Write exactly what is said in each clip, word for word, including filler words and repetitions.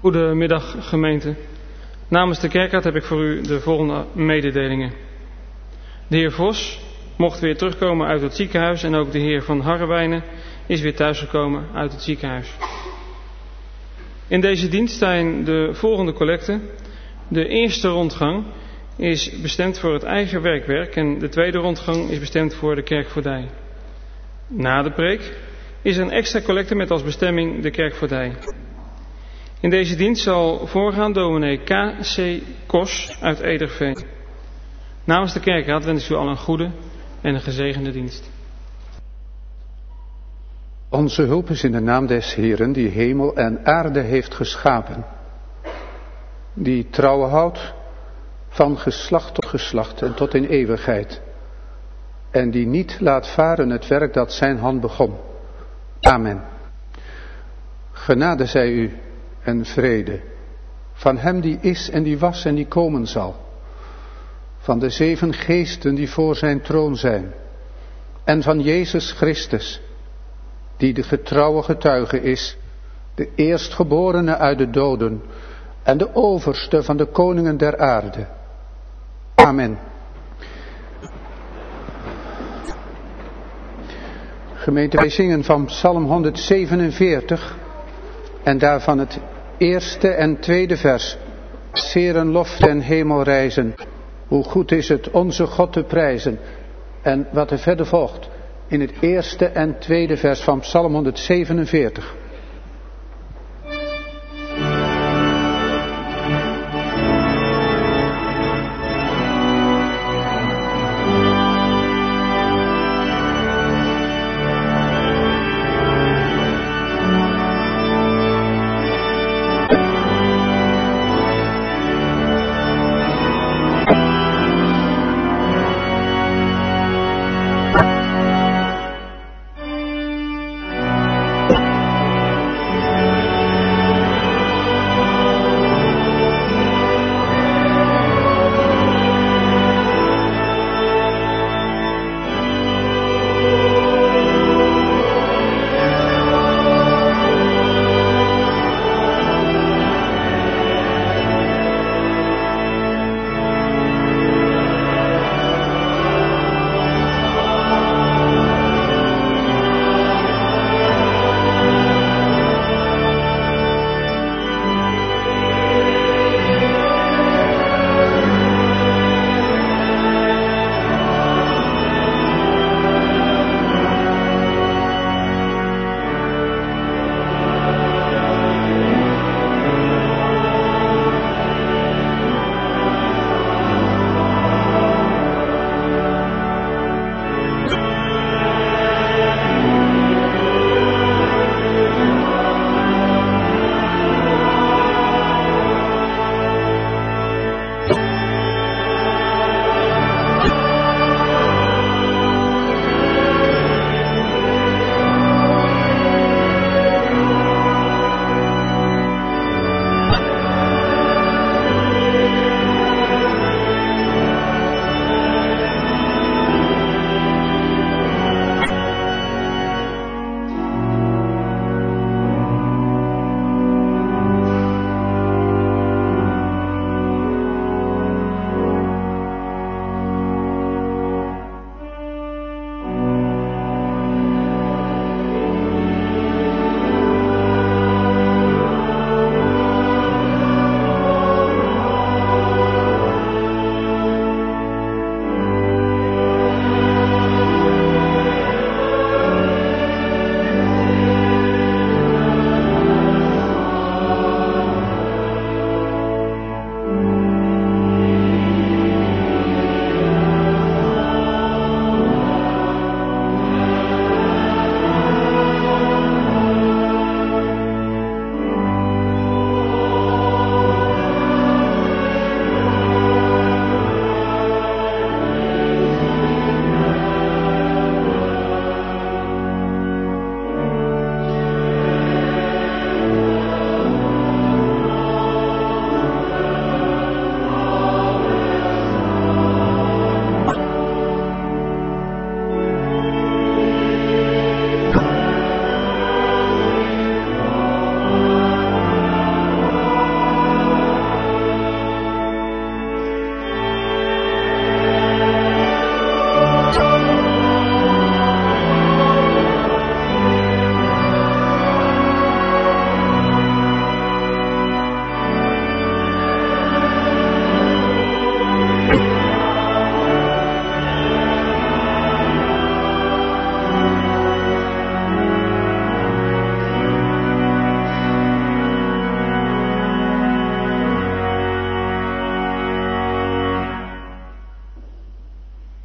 Goedemiddag gemeente. Namens de kerkraad heb ik voor u de volgende mededelingen. De heer Vos mocht weer terugkomen uit het ziekenhuis en ook de heer Van Harrewijnen is weer thuisgekomen uit het ziekenhuis. In deze dienst zijn de volgende collecten. De eerste rondgang is bestemd voor het eigen werkwerk en de tweede rondgang is bestemd voor de kerkvoordij. Na de preek is er een extra collecte met als bestemming de kerkvoordij. In deze dienst zal voorgaan dominee K C Kos uit Ederveen. Namens de kerkraad wens ik u al een goede en een gezegende dienst. Onze hulp is in de naam des Heeren die hemel en aarde heeft geschapen. Die trouw houdt van geslacht tot geslacht en tot in eeuwigheid. En die niet laat varen het werk dat zijn hand begon. Amen. Genade zij u en vrede. Van hem die is en die was en die komen zal. Van de zeven geesten die voor zijn troon zijn. En van Jezus Christus, die de getrouwe getuige is, de eerstgeborene uit de doden en de overste van de koningen der aarde. Amen. Gemeente, wij zingen van Psalm honderdzevenenveertig en daarvan het eerste en tweede vers. Zeeren lof ten hemel reizen, hoe goed is het onze God te prijzen. En wat er verder volgt in het eerste en tweede vers van Psalm honderdzevenenveertig.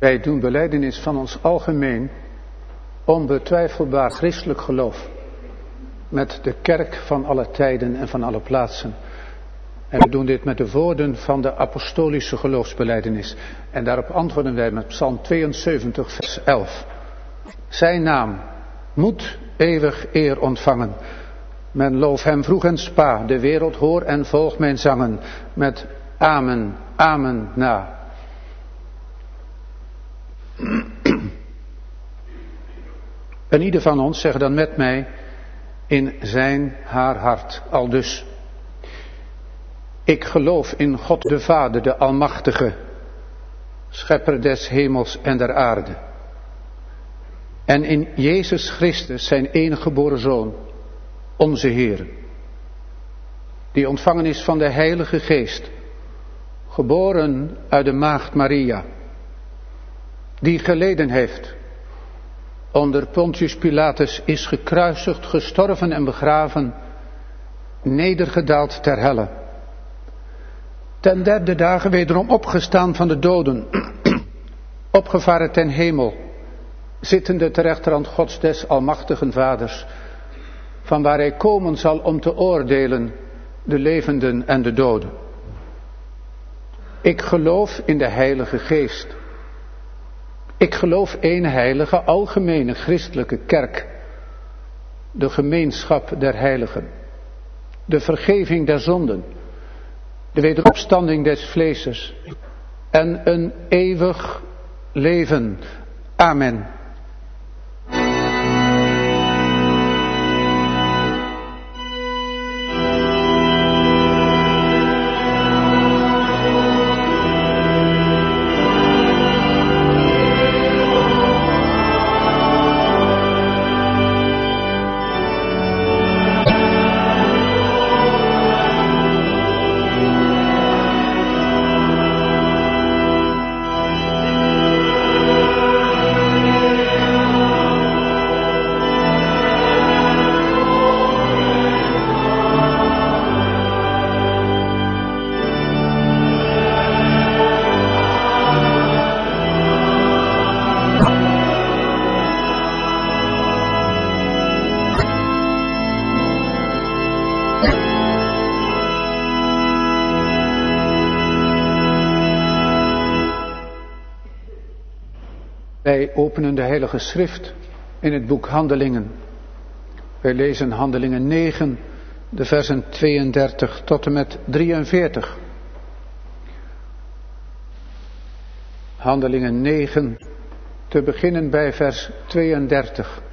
Wij doen belijdenis van ons algemeen, onbetwijfelbaar christelijk geloof, met de kerk van alle tijden en van alle plaatsen. En we doen dit met de woorden van de apostolische geloofsbelijdenis. En daarop antwoorden wij met Psalm tweeënzeventig, vers elf. Zijn naam moet eeuwig eer ontvangen. Men loof hem vroeg en spa, de wereld hoor en volg mijn zangen, met amen, amen na. En ieder van ons zegt dan met mij, in zijn haar hart, aldus. Ik geloof in God de Vader, de Almachtige, schepper des hemels en der aarde. En in Jezus Christus, zijn enige geboren Zoon, onze Heer, die ontvangen is van de Heilige Geest, geboren uit de maagd Maria, die geleden heeft, onder Pontius Pilatus is gekruisigd, gestorven en begraven, nedergedaald ter helle. Ten derde dagen wederom opgestaan van de doden, opgevaren ten hemel, zittende ter rechterhand Gods des almachtigen Vaders, van waar hij komen zal om te oordelen de levenden en de doden. Ik geloof in de Heilige Geest. Ik geloof één heilige, algemene christelijke kerk, de gemeenschap der heiligen, de vergeving der zonden, de wederopstanding des vleeses en een eeuwig leven. Amen. Wij openen de Heilige Schrift in het boek Handelingen. Wij lezen Handelingen negen, de versen tweeëndertig tot en met drieënveertig. Handelingen negen, te beginnen bij vers tweeëndertig.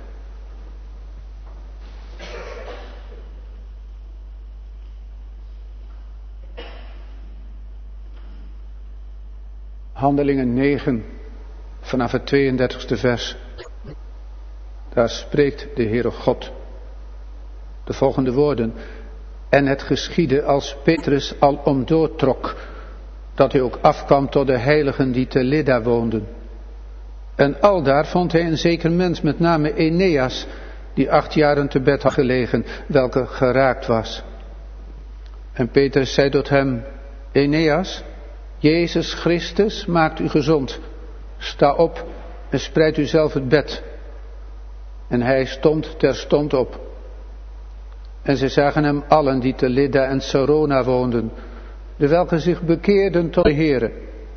Handelingen negen, vanaf het tweeëndertigste vers. Daar spreekt de Heere God de volgende woorden. En het geschiedde als Petrus al om doortrok, dat hij ook afkwam tot de heiligen die te Lydda woonden. En aldaar vond hij een zeker mens, met name Eneas, die acht jaren te bed had gelegen, welke geraakt was. En Petrus zei tot hem, Eneas, Jezus Christus maakt u gezond. Sta op en spreid u zelf het bed. En hij stond terstond op. En ze zagen hem allen die te Lydda en Sarona woonden, de welke zich bekeerden tot de Heere.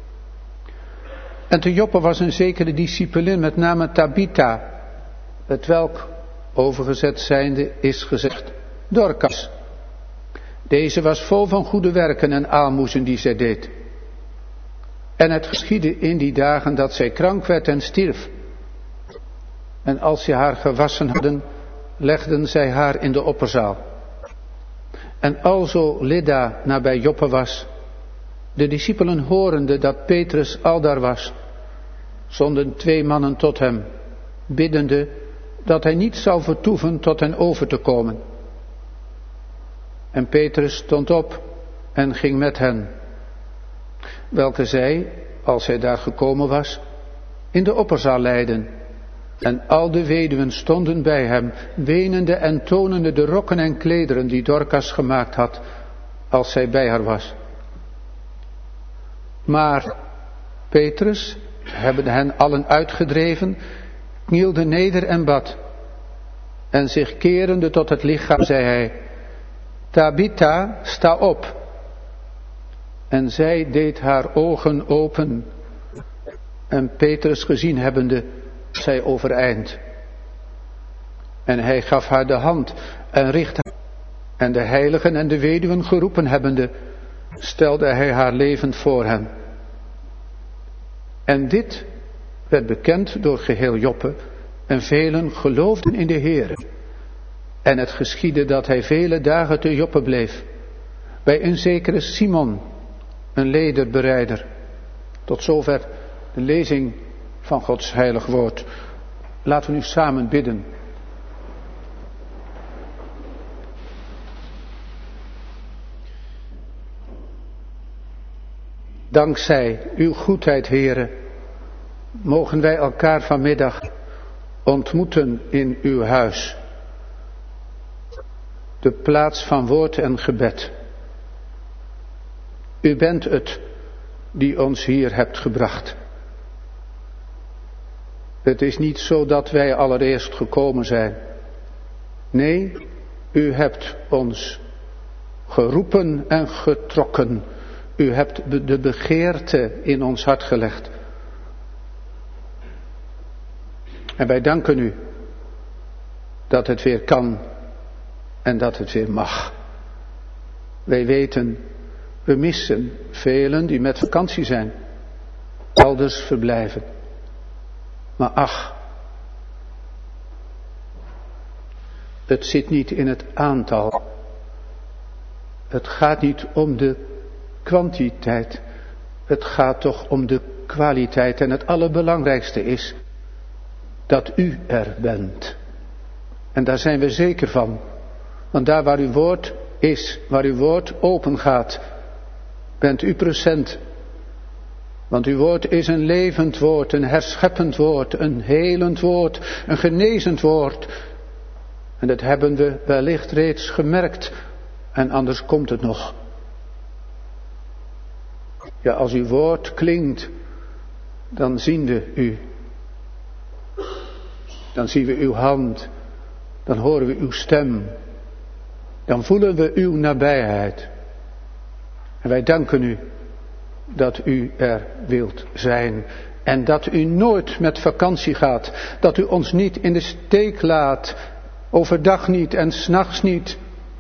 En te Joppe was een zekere discipelin met name Tabitha, het welk, overgezet zijnde, is gezegd, Dorcas. Deze was vol van goede werken en aalmoezen die zij deed. En het geschiedde in die dagen dat zij krank werd en stierf. En als ze haar gewassen hadden, legden zij haar in de opperzaal. En alzo Lydda nabij Joppe was, de discipelen horende dat Petrus aldaar was, zonden twee mannen tot hem, biddende dat hij niet zou vertoeven tot hen over te komen. En Petrus stond op en ging met hen, welke zij, als hij daar gekomen was, in de opperzaal leidden. En al de weduwen stonden bij hem, wenende en tonende de rokken en klederen die Dorcas gemaakt had, als zij bij haar was. Maar Petrus hebben hen allen uitgedreven, knielde neder en bad. En zich kerende tot het lichaam zei hij, Tabitha, sta op. En zij deed haar ogen open. En Petrus gezien hebbende, zij overeind. En hij gaf haar de hand en richtte haar. En de heiligen en de weduwen geroepen hebbende, stelde hij haar levend voor hen. En dit werd bekend door geheel Joppe, en velen geloofden in de Heere. En het geschiedde dat hij vele dagen te Joppe bleef, bij een zekere Simon, een lederbereider. Tot zover de lezing van Gods heilig woord. Laten we nu samen bidden. Dankzij uw goedheid, Heere, mogen wij elkaar vanmiddag ontmoeten in uw huis. De plaats van woord en gebed. U bent het die ons hier hebt gebracht. Het is niet zo dat wij allereerst gekomen zijn. Nee, u hebt ons geroepen en getrokken. U hebt de begeerte in ons hart gelegd. En wij danken u dat het weer kan en dat het weer mag. Wij weten, we missen velen die met vakantie zijn, elders verblijven. Maar ach, het zit niet in het aantal. Het gaat niet om de kwantiteit. Het gaat toch om de kwaliteit. En het allerbelangrijkste is dat u er bent. En daar zijn we zeker van. Want daar waar uw woord is, waar uw woord open gaat, bent u present. Want uw woord is een levend woord, een herscheppend woord, een helend woord, een genezend woord. En dat hebben we wellicht reeds gemerkt. En anders komt het nog. Ja, als uw woord klinkt, dan zien we u. Dan zien we uw hand. Dan horen we uw stem. Dan voelen we uw nabijheid. En wij danken u dat u er wilt zijn. En dat u nooit met vakantie gaat. Dat u ons niet in de steek laat. Overdag niet en 's nachts niet.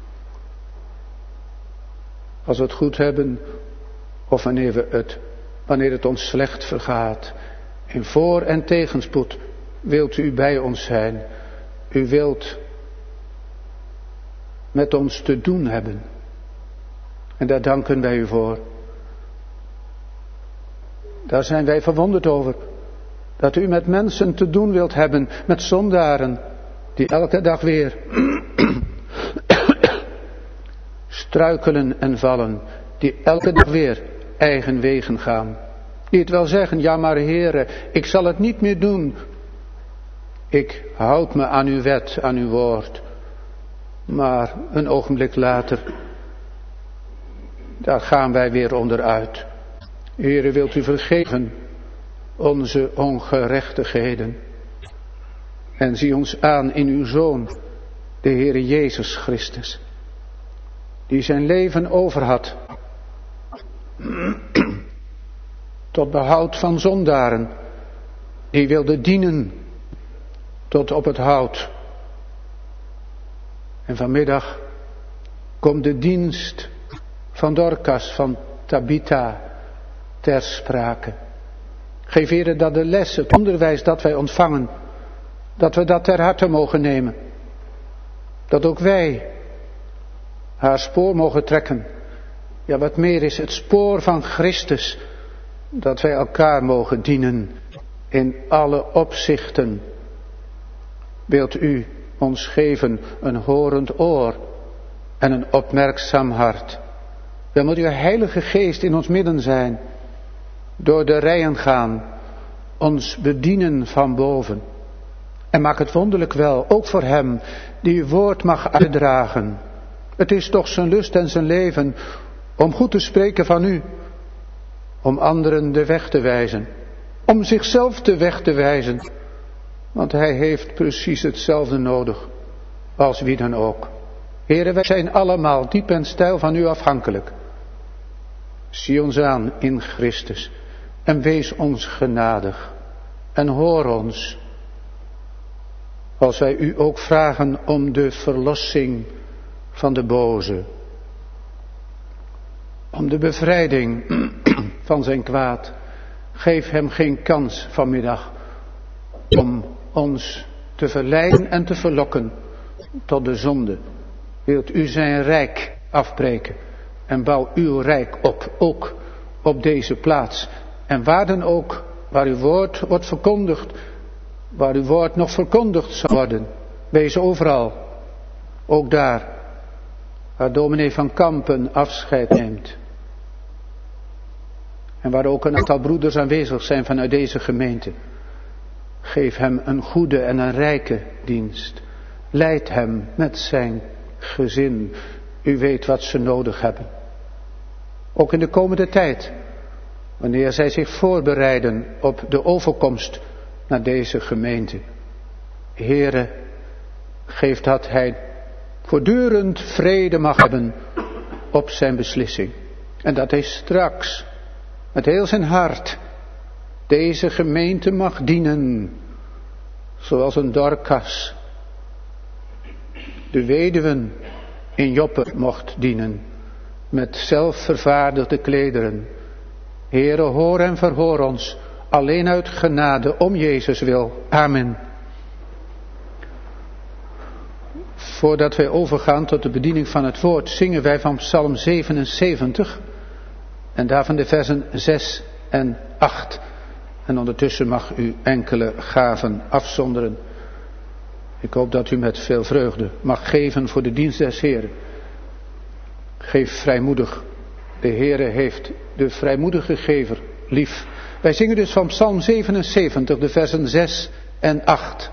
Als we het goed hebben, of wanneer, we het, wanneer het ons slecht vergaat. In voor- en tegenspoed wilt u bij ons zijn. U wilt met ons te doen hebben. En daar danken wij u voor. Daar zijn wij verwonderd over. Dat u met mensen te doen wilt hebben, met zondaren, die elke dag weer struikelen en vallen, die elke dag weer eigen wegen gaan. Die het wel zeggen, ja maar Heere, ik zal het niet meer doen. Ik houd me aan uw wet, aan uw woord. Maar een ogenblik later, daar gaan wij weer onderuit. Heere, wilt u vergeven onze ongerechtigheden. En zie ons aan in uw Zoon, de Heere Jezus Christus. Die zijn leven over had. Tot behoud van zondaren. Die wilde dienen tot op het hout. En vanmiddag komt de dienst van Dorcas, van Tabitha ter sprake. Geef Heere dat de les, het onderwijs dat wij ontvangen, dat we dat ter harte mogen nemen. Dat ook wij haar spoor mogen trekken. Ja, wat meer is, het spoor van Christus. Dat wij elkaar mogen dienen in alle opzichten. Wilt u ons geven een horend oor en een opmerkzaam hart. Dan moet uw Heilige Geest in ons midden zijn. Door de rijen gaan, ons bedienen van boven. En maak het wonderlijk wel, ook voor hem die uw woord mag uitdragen. Het is toch zijn lust en zijn leven om goed te spreken van u. Om anderen de weg te wijzen. om zichzelf de weg te wijzen. Want hij heeft precies hetzelfde nodig als wie dan ook. Heren, wij zijn allemaal diep en steil van u afhankelijk. Zie ons aan in Christus en wees ons genadig en hoor ons. Als wij u ook vragen om de verlossing van de boze. Om de bevrijding van zijn kwaad. Geef hem geen kans vanmiddag om ons te verleiden en te verlokken tot de zonde. Wilt u zijn rijk afbreken en bouw uw rijk op, ook op deze plaats. En waar dan ook, waar uw woord wordt verkondigd, waar uw woord nog verkondigd zal worden, wees overal, ook daar, waar dominee van Kampen afscheid neemt. En waar ook een aantal broeders aanwezig zijn vanuit deze gemeente. Geef hem een goede en een rijke dienst. Leid hem met zijn gezin. U weet wat ze nodig hebben. Ook in de komende tijd. Wanneer zij zich voorbereiden op de overkomst naar deze gemeente. Heere, geef dat hij voortdurend vrede mag hebben op zijn beslissing. En dat hij straks met heel zijn hart deze gemeente mag dienen. Zoals een Dorcas de weduwen in Joppe mocht dienen. Met zelfvervaardigde klederen. Heere, hoor en verhoor ons. Alleen uit genade om Jezus wil. Amen. Voordat wij overgaan tot de bediening van het woord, zingen wij van Psalm zevenenzeventig. En daarvan de versen zes en acht. En ondertussen mag u enkele gaven afzonderen. Ik hoop dat u met veel vreugde mag geven voor de dienst des Heeren. Geef vrijmoedig. De Heere heeft de vrijmoedige gever lief. Wij zingen dus van Psalm zevenenzeventig, de versen zes en acht.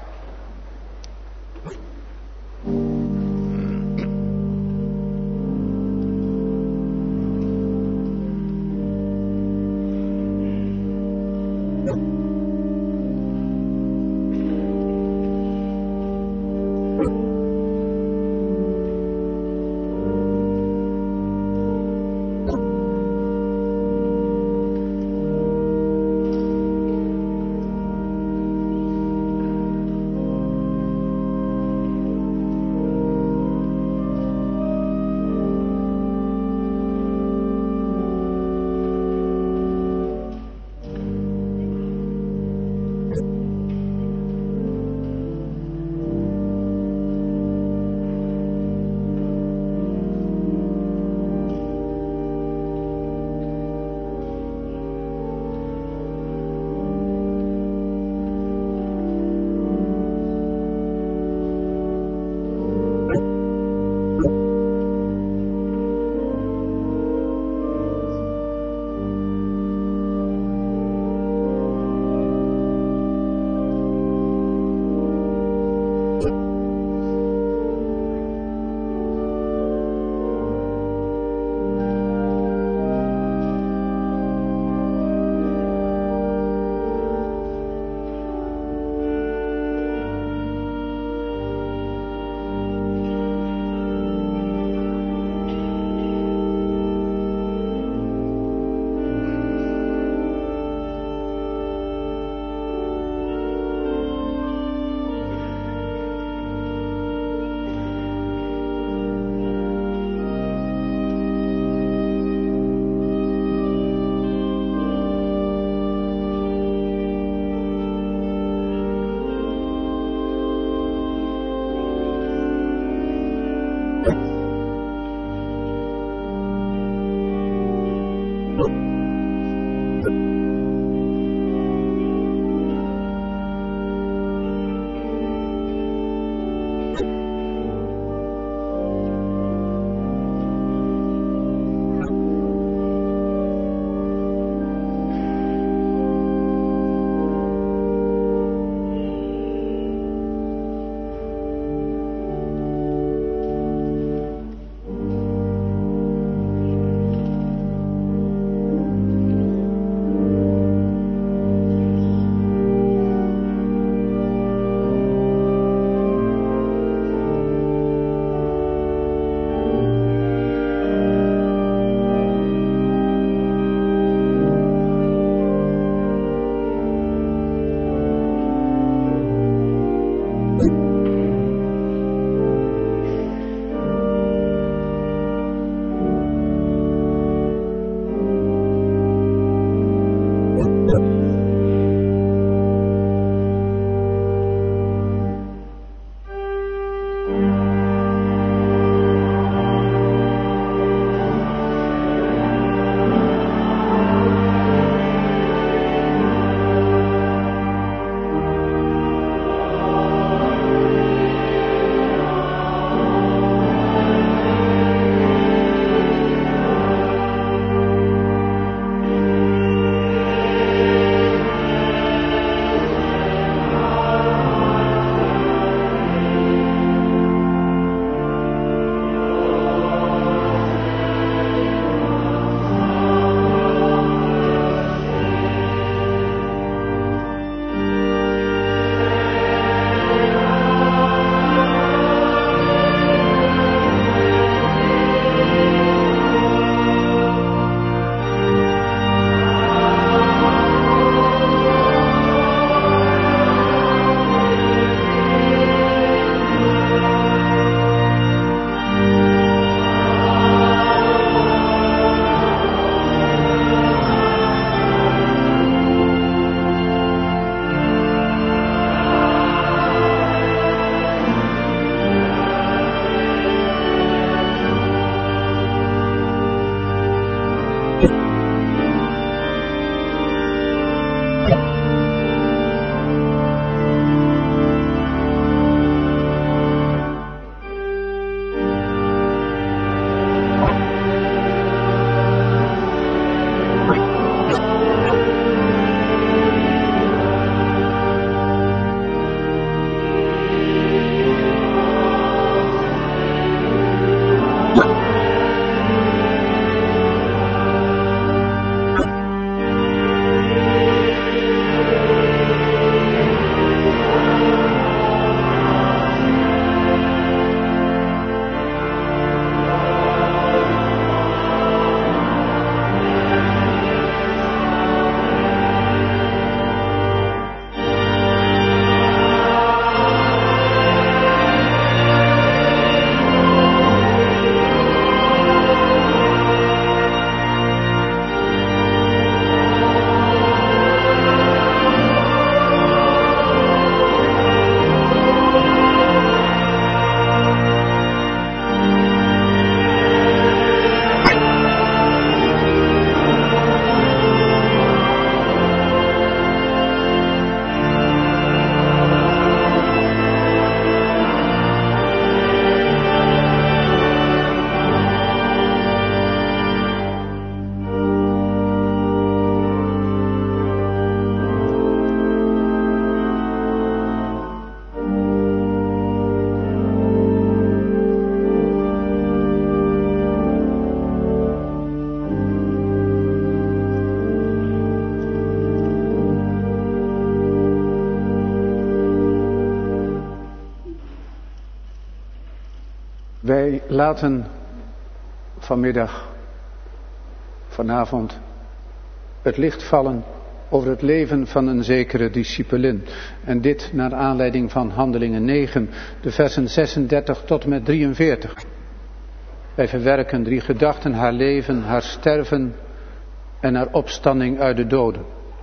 Wij laten vanmiddag, vanavond, het licht vallen over het leven van een zekere discipelin. En dit naar aanleiding van Handelingen negen, de versen zesendertig tot en met drieënveertig. Wij verwerken drie gedachten: haar leven, haar sterven en haar opstanding uit de doden.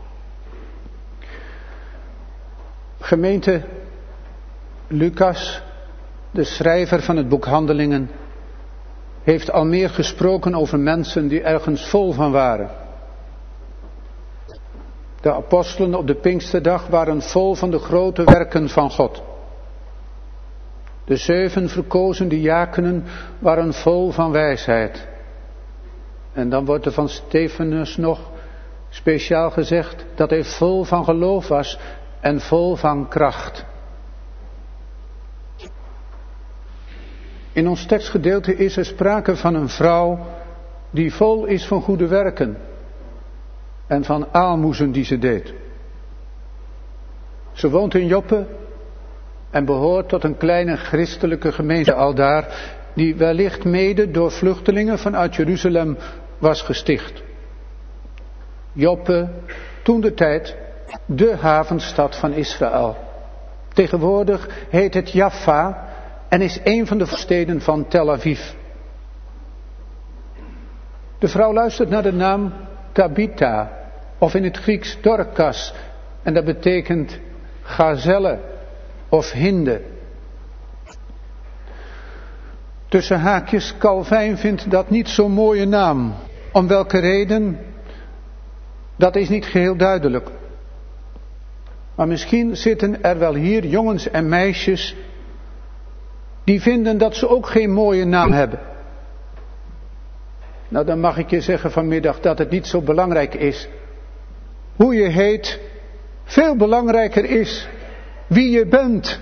Gemeente, Lucas, de schrijver van het boek Handelingen, heeft al meer gesproken over mensen die ergens vol van waren. De apostelen op de Pinksterdag waren vol van de grote werken van God. De zeven verkozen diakenen waren vol van wijsheid. En dan wordt er van Stefanus nog speciaal gezegd dat hij vol van geloof was en vol van kracht. In ons tekstgedeelte is er sprake van een vrouw die vol is van goede werken en van aalmoezen die ze deed. Ze woont in Joppe en behoort tot een kleine christelijke gemeente aldaar, die wellicht mede door vluchtelingen vanuit Jeruzalem was gesticht. Joppe, toentertijd de havenstad van Israël. Tegenwoordig heet het Jaffa en is een van de steden van Tel Aviv. De vrouw luistert naar de naam Tabitha, of in het Grieks Dorcas, en dat betekent gazelle of hinde. Tussen haakjes, Calvijn vindt dat niet zo'n mooie naam. Om welke reden? Dat is niet geheel duidelijk. Maar misschien zitten er wel hier jongens en meisjes die vinden dat ze ook geen mooie naam hebben. Nou, dan mag ik je zeggen vanmiddag dat het niet zo belangrijk is hoe je heet. Veel belangrijker is wie je bent.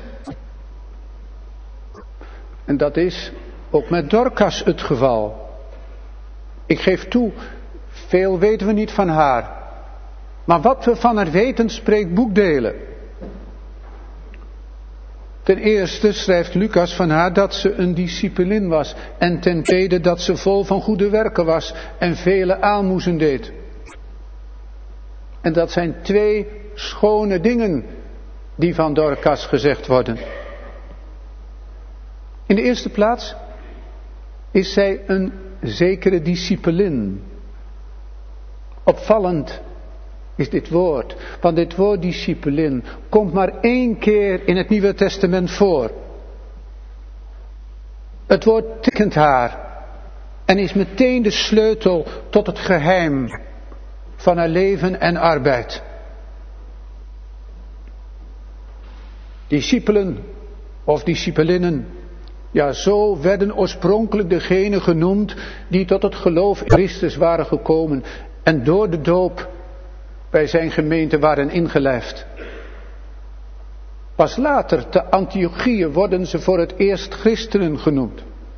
En dat is ook met Dorcas het geval. Ik geef toe, veel weten we niet van haar. Maar wat we van haar weten spreekt boekdelen. Ten eerste schrijft Lucas van haar dat ze een discipelin was. En ten tweede dat ze vol van goede werken was en vele aalmoezen deed. En dat zijn twee schone dingen die van Dorcas gezegd worden. In de eerste plaats is zij een zekere discipelin. Opvallend is dit woord. Want dit woord discipelin komt maar één keer in het Nieuwe Testament voor. Het woord tekent haar en is meteen de sleutel tot het geheim van haar leven en arbeid. Discipelen of discipelinnen, ja, zo werden oorspronkelijk degenen genoemd die tot het geloof in Christus waren gekomen en door de doop bij zijn gemeente waren ingelijfd. Pas later, te Antiochië, worden ze voor het eerst christenen genoemd.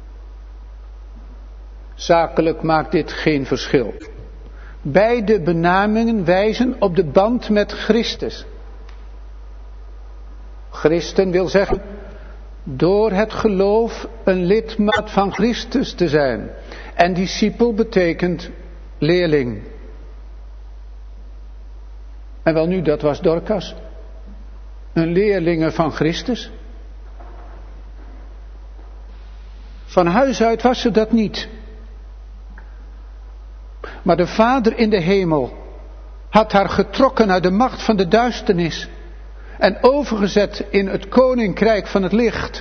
Zakelijk maakt dit geen verschil. Beide benamingen wijzen op de band met Christus. Christen wil zeggen door het geloof een lidmaat van Christus te zijn. En discipel betekent leerling. En wel nu, dat was Dorcas. Een leerlinge van Christus. Van huis uit was ze dat niet. Maar de Vader in de hemel had haar getrokken uit de macht van de duisternis en overgezet in het koninkrijk van het licht.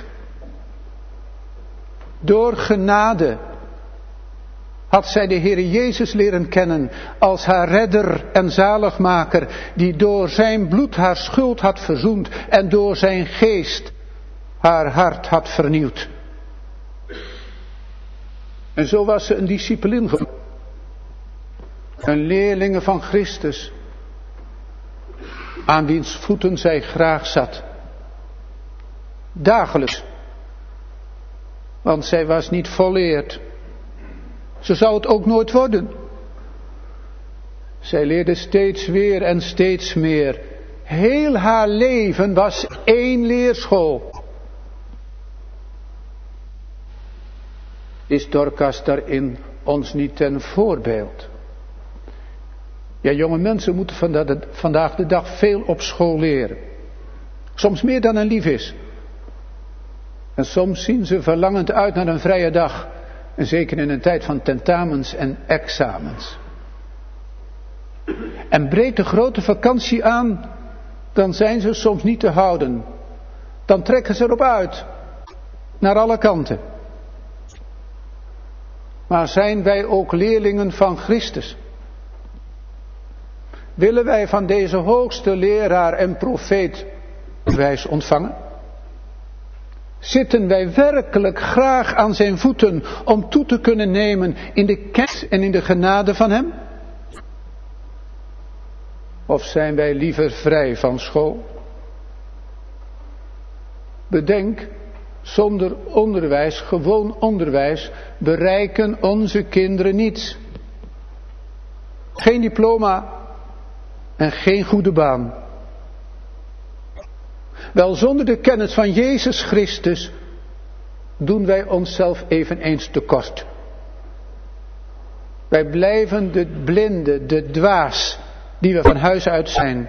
Door genade had zij de Heere Jezus leren kennen als haar redder en zaligmaker, die door zijn bloed haar schuld had verzoend en door zijn geest haar hart had vernieuwd. En zo was ze een discipelin geworden. Een leerlinge van Christus, aan wiens voeten zij graag zat. Dagelijks. Want zij was niet volleerd. Ze zou het ook nooit worden. Zij leerde steeds weer en steeds meer. Heel haar leven was één leerschool. Is Dorcas daarin ons niet ten voorbeeld? Ja, jonge mensen moeten vandaag de dag veel op school leren. Soms meer dan hen lief is. En soms zien ze verlangend uit naar een vrije dag. En zeker in een tijd van tentamens en examens. En breekt de grote vakantie aan, dan zijn ze soms niet te houden. Dan trekken ze erop uit. Naar alle kanten. Maar zijn wij ook leerlingen van Christus? Willen wij van deze hoogste leraar en profeet wijs ontvangen? Zitten wij werkelijk graag aan zijn voeten om toe te kunnen nemen in de kennis en in de genade van hem? Of zijn wij liever vrij van school? Bedenk, zonder onderwijs, gewoon onderwijs, bereiken onze kinderen niets. Geen diploma en geen goede baan. Wel, zonder de kennis van Jezus Christus doen wij onszelf eveneens tekort. Wij blijven de blinde, de dwaas, die we van huis uit zijn.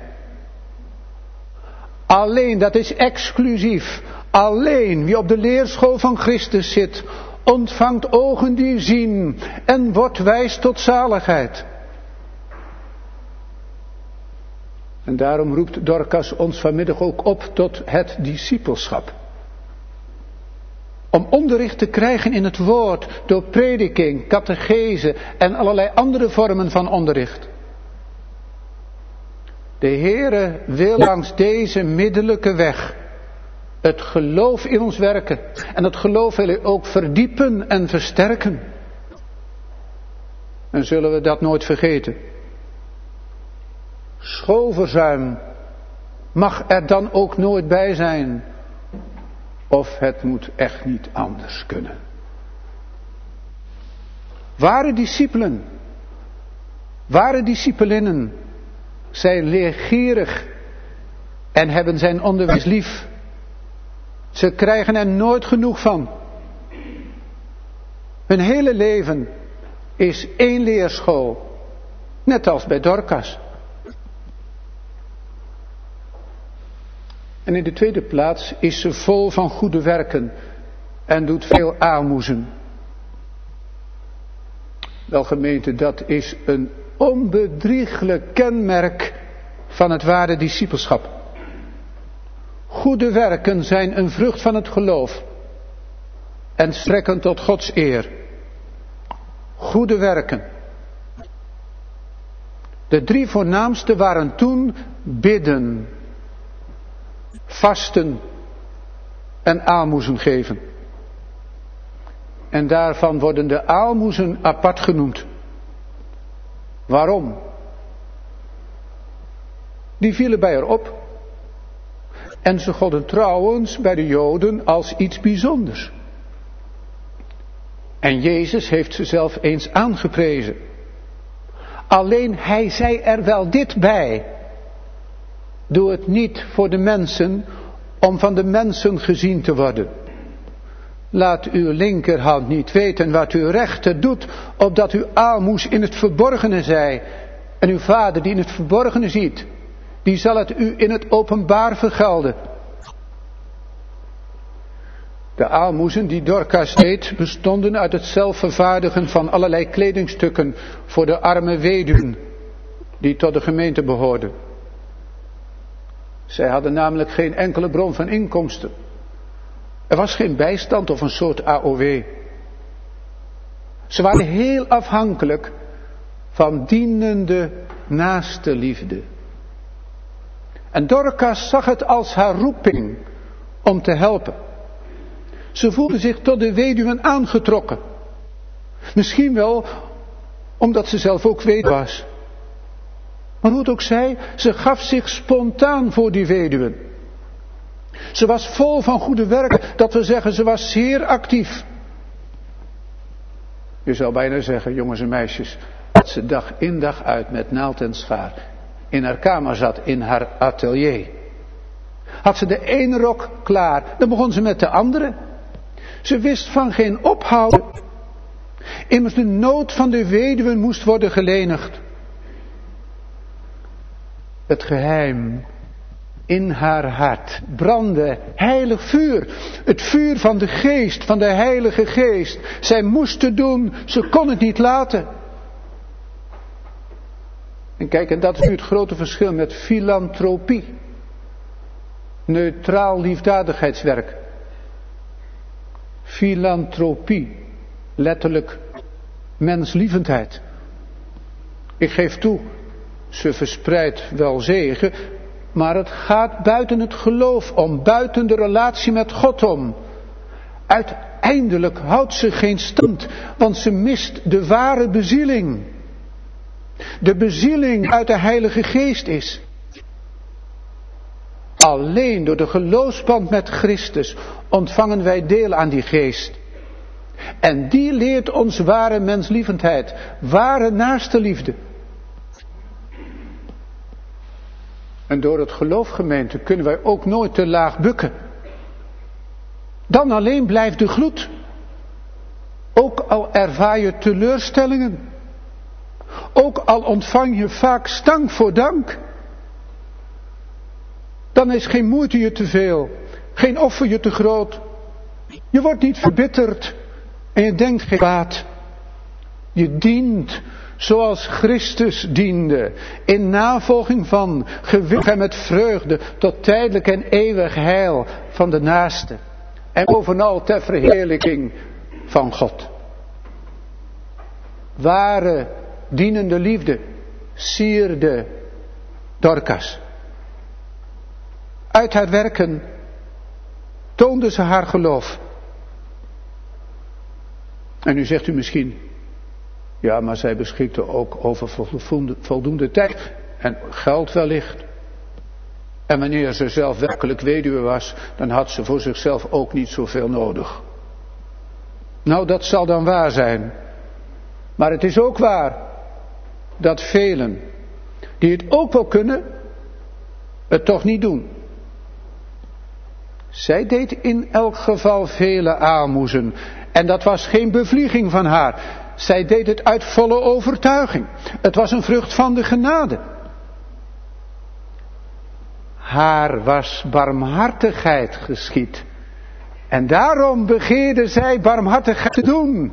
Alleen, dat is exclusief, alleen wie op de leerschool van Christus zit, ontvangt ogen die zien en wordt wijs tot zaligheid. En daarom roept Dorcas ons vanmiddag ook op tot het discipelschap. Om onderricht te krijgen in het woord, door prediking, catechese en allerlei andere vormen van onderricht. De Heere wil langs deze middellijke weg het geloof in ons werken. En het geloof wil hij ook verdiepen en versterken. En zullen we dat nooit vergeten. Schoolverzuim mag er dan ook nooit bij zijn. Of het moet echt niet anders kunnen. Ware discipelen, ware discipelinnen zijn leergierig en hebben zijn onderwijs lief. Ze krijgen er nooit genoeg van. Hun hele leven is één leerschool, net als bij Dorcas. En in de tweede plaats is ze vol van goede werken en doet veel aalmoezen. Wel gemeente, dat is een onbedrieglijk kenmerk van het ware discipelschap. Goede werken zijn een vrucht van het geloof en strekken tot Gods eer. Goede werken. De drie voornaamste waren toen bidden, vasten en aalmoezen geven. En daarvan worden de aalmoezen apart genoemd. Waarom? Die vielen bij haar op. En ze godden trouwens bij de Joden als iets bijzonders. En Jezus heeft ze zelf eens aangeprezen. Alleen hij zei er wel dit bij. Doe het niet voor de mensen, om van de mensen gezien te worden. Laat uw linkerhand niet weten wat uw rechter doet, opdat uw aalmoes in het verborgene zij. En uw vader die in het verborgene ziet, die zal het u in het openbaar vergelden. De aalmoezen die Dorcas deed, bestonden uit het zelf vervaardigen van allerlei kledingstukken voor de arme weduwen, die tot de gemeente behoorden. Zij hadden namelijk geen enkele bron van inkomsten. Er was geen bijstand of een soort A O W. Ze waren heel afhankelijk van dienende naaste liefde. En Dorcas zag het als haar roeping om te helpen. Ze voelde zich tot de weduwen aangetrokken. Misschien wel omdat ze zelf ook weduwe was. Maar hoe het ook zij, ze gaf zich spontaan voor die weduwen. Ze was vol van goede werken, dat wil zeggen, ze was zeer actief. Je zou bijna zeggen, jongens en meisjes, dat ze dag in dag uit met naald en schaar in haar kamer zat, in haar atelier. Had ze de ene rok klaar, dan begon ze met de andere. Ze wist van geen ophouden Immers de nood van de weduwe moest worden gelenigd. Het geheim in haar hart brandde heilig vuur. Het vuur van de geest, van de Heilige Geest. Zij moest het doen, ze kon het niet laten. En kijk, en dat is nu het grote verschil met filantropie. Neutraal liefdadigheidswerk. Filantropie, letterlijk menslievendheid. Ik geef toe, ze verspreidt wel zegen, maar het gaat buiten het geloof om, buiten de relatie met God om. Uiteindelijk houdt ze geen stand, want ze mist de ware bezieling. De bezieling uit de Heilige Geest is. Alleen door de geloofsband met Christus ontvangen wij deel aan die geest. En die leert ons ware menslievendheid, ware naastenliefde. En door het geloof, gemeente, kunnen wij ook nooit te laag bukken. Dan alleen blijft de gloed. Ook al ervaar je teleurstellingen. Ook al ontvang je vaak stank voor dank. Dan is geen moeite je te veel. Geen offer je te groot. Je wordt niet verbitterd. En je denkt geen kwaad. Je dient zoals Christus diende. In navolging van, gewillig en met vreugde, tot tijdelijk en eeuwig heil van de naaste. En bovenal ter verheerlijking van God. Ware dienende liefde sierde Dorcas. Uit haar werken toonde ze haar geloof. En nu zegt u misschien, ja, maar zij beschikte ook over voldoende, voldoende tijd en geld wellicht. En wanneer ze zelf werkelijk weduwe was, dan had ze voor zichzelf ook niet zoveel nodig. Nou, dat zal dan waar zijn. Maar het is ook waar dat velen, die het ook wel kunnen, het toch niet doen. Zij deed in elk geval vele aalmoezen. En dat was geen bevlieging van haar. Zij deed het uit volle overtuiging. Het was een vrucht van de genade. Haar was barmhartigheid geschied. En daarom begeerde zij barmhartigheid te doen.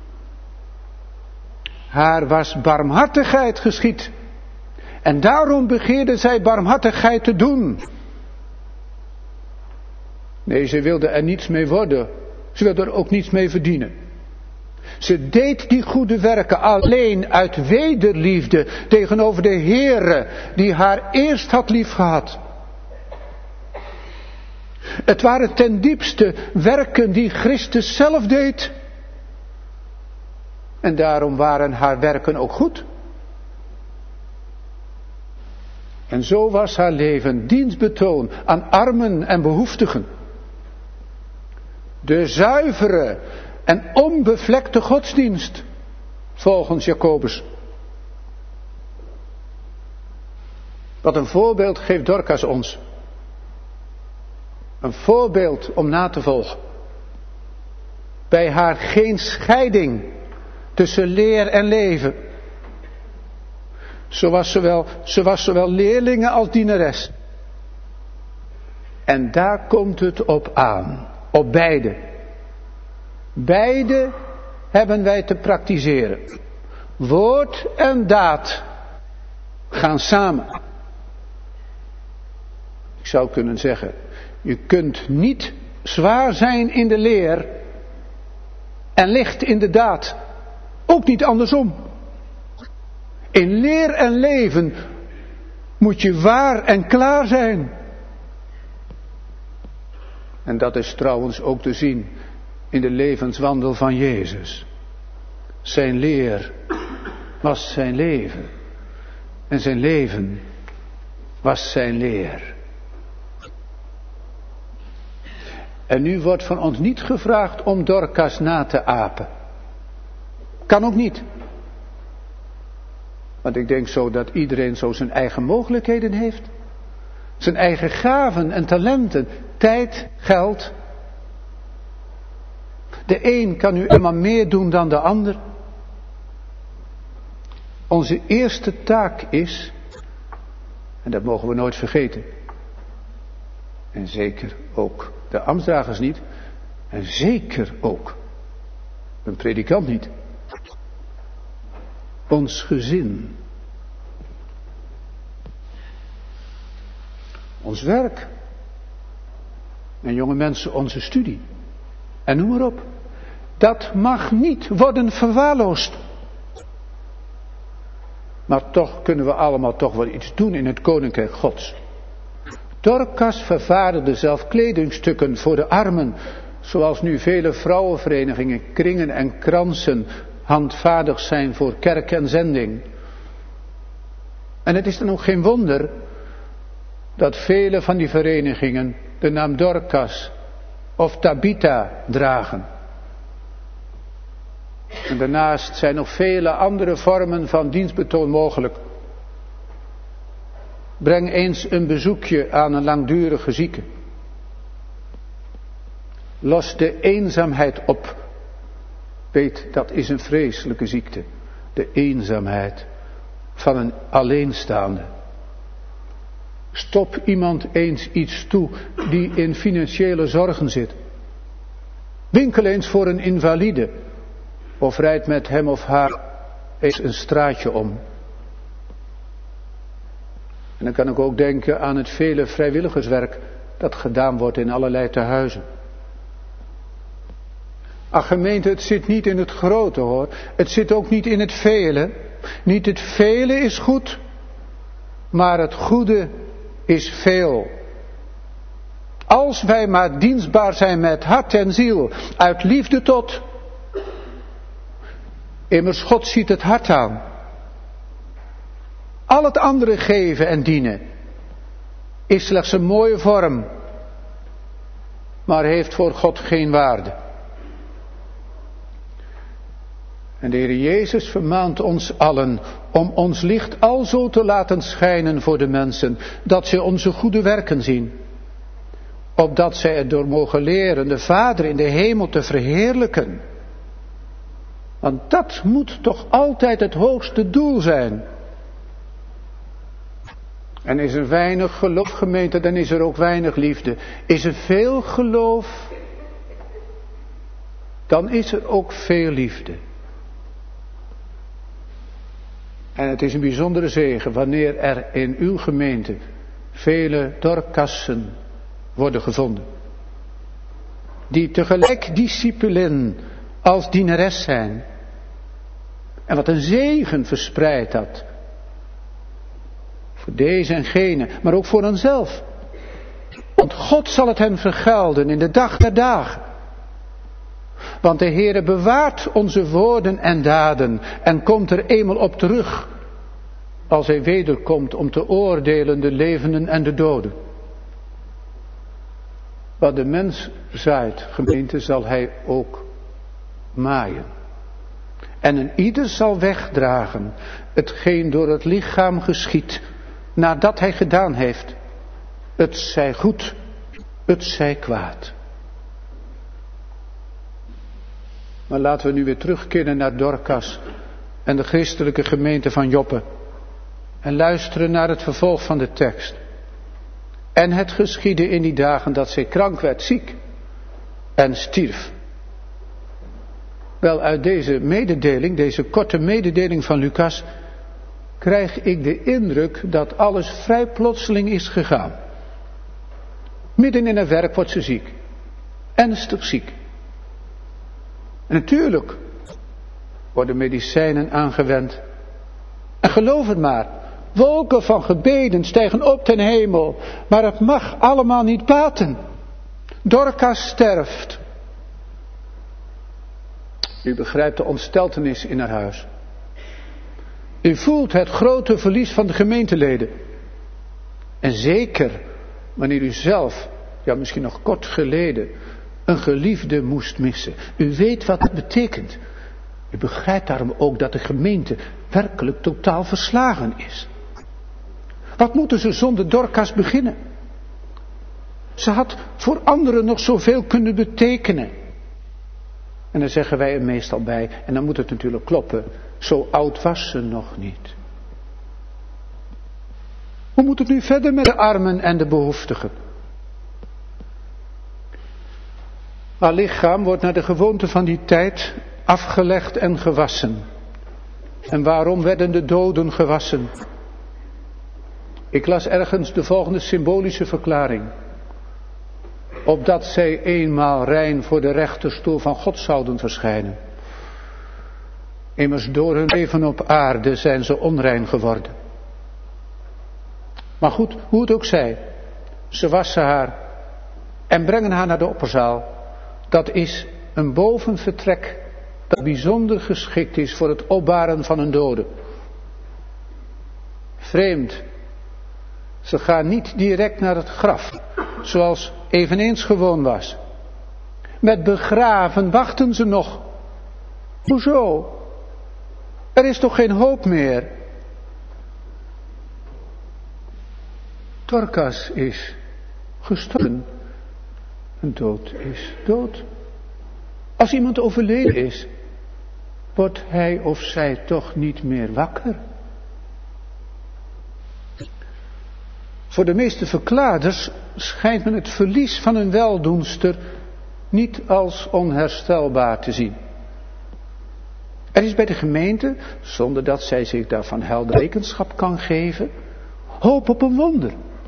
Haar was barmhartigheid geschied. En daarom begeerde zij barmhartigheid te doen. Nee, ze wilde er niets mee worden. Ze wilde er ook niets mee verdienen. Ze deed die goede werken alleen uit wederliefde tegenover de Heere die haar eerst had liefgehad. Het waren ten diepste werken die Christus zelf deed. En daarom waren haar werken ook goed. En zo was haar leven dienstbetoon aan armen en behoeftigen. De zuivere en onbevlekte godsdienst, volgens Jacobus. Wat een voorbeeld geeft Dorcas ons. Een voorbeeld om na te volgen. Bij haar geen scheiding tussen leer en leven. Ze was zowel, ze was zowel leerlinge als dienares. En daar komt het op aan. Op beide. Beide hebben wij te praktiseren. Woord en daad gaan samen. Ik zou kunnen zeggen, je kunt niet zwaar zijn in de leer en licht in de daad. Ook niet andersom. In leer en leven moet je waar en klaar zijn. En dat is trouwens ook te zien in de levenswandel van Jezus. Zijn leer was zijn leven. En zijn leven was zijn leer. En nu wordt van ons niet gevraagd om Dorcas na te apen. Kan ook niet. Want ik denk zo dat iedereen zo zijn eigen mogelijkheden heeft. Zijn eigen gaven en talenten. Tijd, geld. De een kan nu helemaal meer doen dan de ander. Onze eerste taak is, en dat mogen we nooit vergeten, en zeker ook de ambtsdragers niet, en zeker ook een predikant niet, ons gezin, ons werk, en jonge mensen onze studie, en noem maar op. Dat mag niet worden verwaarloosd. Maar toch kunnen we allemaal toch wel iets doen in het Koninkrijk Gods. Dorcas vervaardigde zelf kledingstukken voor de armen, zoals nu vele vrouwenverenigingen, kringen en kransen handvaardig zijn voor kerk en zending. En het is dan ook geen wonder dat vele van die verenigingen de naam Dorcas of Tabitha dragen. En daarnaast zijn nog vele andere vormen van dienstbetoon mogelijk. Breng eens een bezoekje aan een langdurige zieke. Los de eenzaamheid op. Weet, dat is een vreselijke ziekte. De eenzaamheid van een alleenstaande. Stop iemand eens iets toe die in financiële zorgen zit. Winkel eens voor een invalide. Of rijd met hem of haar eens een straatje om. En dan kan ik ook denken aan het vele vrijwilligerswerk dat gedaan wordt in allerlei tehuizen. Ach gemeente, het zit niet in het grote hoor. Het zit ook niet in het vele. Niet het vele is goed, maar het goede is veel. Als wij maar dienstbaar zijn met hart en ziel, uit liefde tot. Immers God ziet het hart aan. Al het andere geven en dienen is slechts een mooie vorm, maar heeft voor God geen waarde. En de Heer Jezus vermaant ons allen om ons licht alzo te laten schijnen voor de mensen, dat zij onze goede werken zien, opdat zij het door mogen leren de Vader in de hemel te verheerlijken. Want dat moet toch altijd het hoogste doel zijn. En is er weinig geloof, gemeente, dan is er ook weinig liefde. Is er veel geloof, dan is er ook veel liefde. En het is een bijzondere zegen wanneer er in uw gemeente vele Dorcassen worden gevonden. Die tegelijk discipelin als dienares zijn. En wat een zegen verspreidt dat. Voor deze en gene, maar ook voor onszelf. Want God zal het hen vergelden in de dag der dagen. Want de Heere bewaart onze woorden en daden en komt er eenmaal op terug, als hij wederkomt om te oordelen de levenden en de doden. Wat de mens zaait, gemeente, zal hij ook maaien. En een ieder zal wegdragen hetgeen door het lichaam geschiedt, nadat hij gedaan heeft. Het zij goed, het zij kwaad. Maar laten we nu weer terugkeren naar Dorcas en de christelijke gemeente van Joppe. En luisteren naar het vervolg van de tekst. En het geschiedde in die dagen dat zij krank werd, ziek en stierf. Wel, uit deze mededeling, deze korte mededeling van Lucas, krijg ik de indruk dat alles vrij plotseling is gegaan. Midden in haar werk wordt ze ziek. Ernstig ziek. En natuurlijk worden medicijnen aangewend. En geloof het maar, wolken van gebeden stijgen op ten hemel, maar het mag allemaal niet baten. Dorcas sterft. U begrijpt de ontsteltenis in haar huis. U voelt het grote verlies van de gemeenteleden. En zeker wanneer u zelf, ja misschien nog kort geleden, een geliefde moest missen. U weet wat het betekent. U begrijpt daarom ook dat de gemeente werkelijk totaal verslagen is. Wat moeten ze zonder Dorcas beginnen? Ze had voor anderen nog zoveel kunnen betekenen. En dan zeggen wij er meestal bij, en dan moet het natuurlijk kloppen, zo oud was ze nog niet. Hoe moet het nu verder met de armen en de behoeftigen? Haar lichaam wordt naar de gewoonte van die tijd afgelegd en gewassen. En waarom werden de doden gewassen? Ik las ergens de volgende symbolische verklaring. Opdat zij eenmaal rein voor de rechterstoel van God zouden verschijnen. Immers door hun leven op aarde zijn ze onrein geworden. Maar goed, hoe het ook zij, ze wassen haar en brengen haar naar de opperzaal. Dat is een bovenvertrek dat bijzonder geschikt is voor het opbaren van een dode. Vreemd. Ze gaan niet direct naar het graf, zoals eveneens gewoon was. Met begraven wachten ze nog. Hoezo? Er is toch geen hoop meer? Dorcas is gestorven. Een dood is dood. Als iemand overleden is, wordt hij of zij toch niet meer wakker. Voor de meeste verklaarders schijnt men het verlies van een weldoenster niet als onherstelbaar te zien. Er is bij de gemeente, zonder dat zij zich daarvan helder rekenschap kan geven, hoop op een wonder.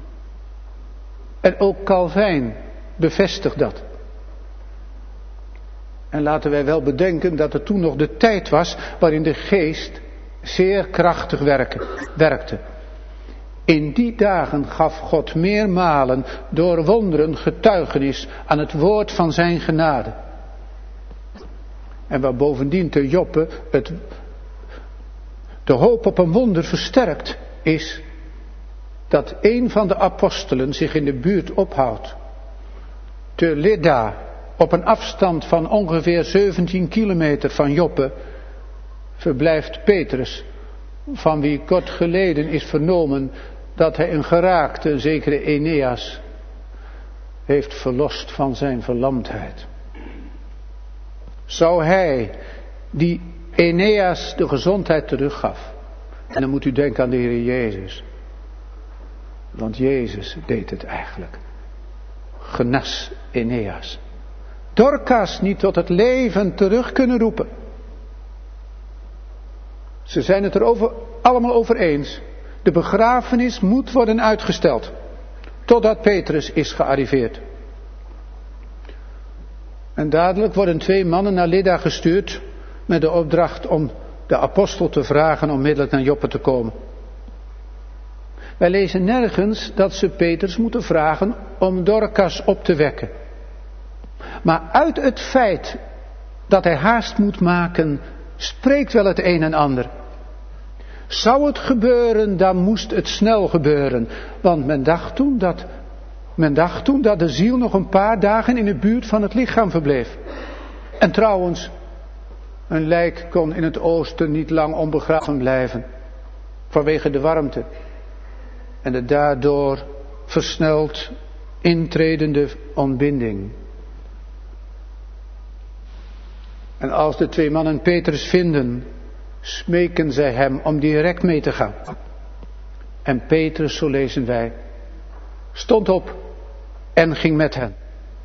En ook Calvijn bevestigt dat. En laten wij wel bedenken dat het toen nog de tijd was waarin de geest zeer krachtig werkte. In die dagen gaf God meermalen door wonderen getuigenis aan het woord van zijn genade. En waar bovendien te Joppe het, de hoop op een wonder versterkt is, dat een van de apostelen zich in de buurt ophoudt. Te Lydda, op een afstand van ongeveer zeventien kilometer van Joppe, verblijft Petrus, van wie kort geleden is vernomen dat hij een geraakte, een zekere Eneas, heeft verlost van zijn verlamdheid. Zou hij, die Eneas de gezondheid teruggaf, en dan moet u denken aan de Heer Jezus, want Jezus deed het eigenlijk, genas Eneas, Dorcas niet tot het leven terug kunnen roepen. Ze zijn het er over, allemaal over eens. De begrafenis moet worden uitgesteld, totdat Petrus is gearriveerd. En dadelijk worden twee mannen naar Lydda gestuurd met de opdracht om de apostel te vragen onmiddellijk naar Joppe te komen. Wij lezen nergens dat ze Petrus moeten vragen om Dorcas op te wekken. Maar uit het feit dat hij haast moet maken, spreekt wel het een en ander. Zou het gebeuren, dan moest het snel gebeuren. Want men dacht toen dat, men dacht toen dat de ziel nog een paar dagen in de buurt van het lichaam verbleef. En trouwens, een lijk kon in het oosten niet lang onbegraven blijven. Vanwege de warmte. En de daardoor versneld intredende ontbinding. En als de twee mannen Petrus vinden, smeken zij hem om direct mee te gaan. En Petrus, zo lezen wij, stond op en ging met hen.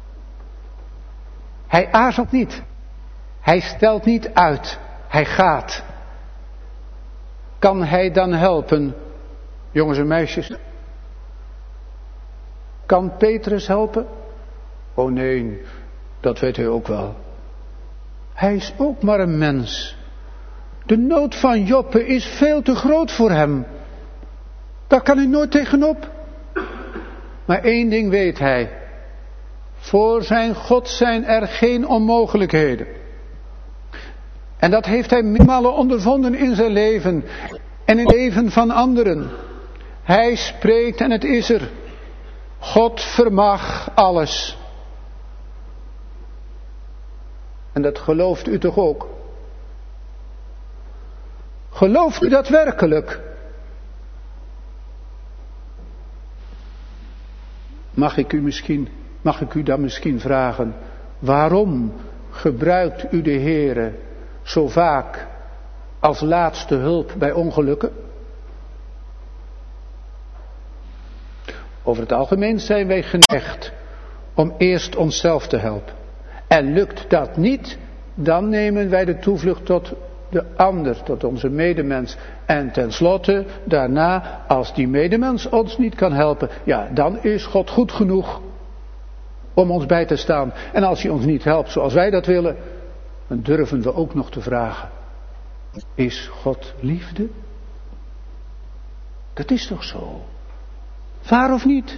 Hij aarzelt niet. Hij stelt niet uit. Hij gaat. Kan hij dan helpen, jongens en meisjes? Kan Petrus helpen? Oh nee, dat weet hij ook wel. Hij is ook maar een mens. De nood van Joppe is veel te groot voor hem. Daar kan hij nooit tegenop. Maar één ding weet hij. Voor zijn God zijn er geen onmogelijkheden. En dat heeft hij meermalen ondervonden in zijn leven. En in het leven van anderen. Hij spreekt en het is er. God vermag alles. En dat gelooft u toch ook? Gelooft u dat werkelijk? Mag ik u misschien, mag ik u dan misschien vragen, waarom gebruikt u de Heere zo vaak als laatste hulp bij ongelukken? Over het algemeen zijn wij geneigd om eerst onszelf te helpen. En lukt dat niet, dan nemen wij de toevlucht tot de ander, tot onze medemens. En tenslotte, daarna, als die medemens ons niet kan helpen, ja, dan is God goed genoeg om ons bij te staan. En als hij ons niet helpt zoals wij dat willen, dan durven we ook nog te vragen: is God liefde? Dat is toch zo? Waar of niet?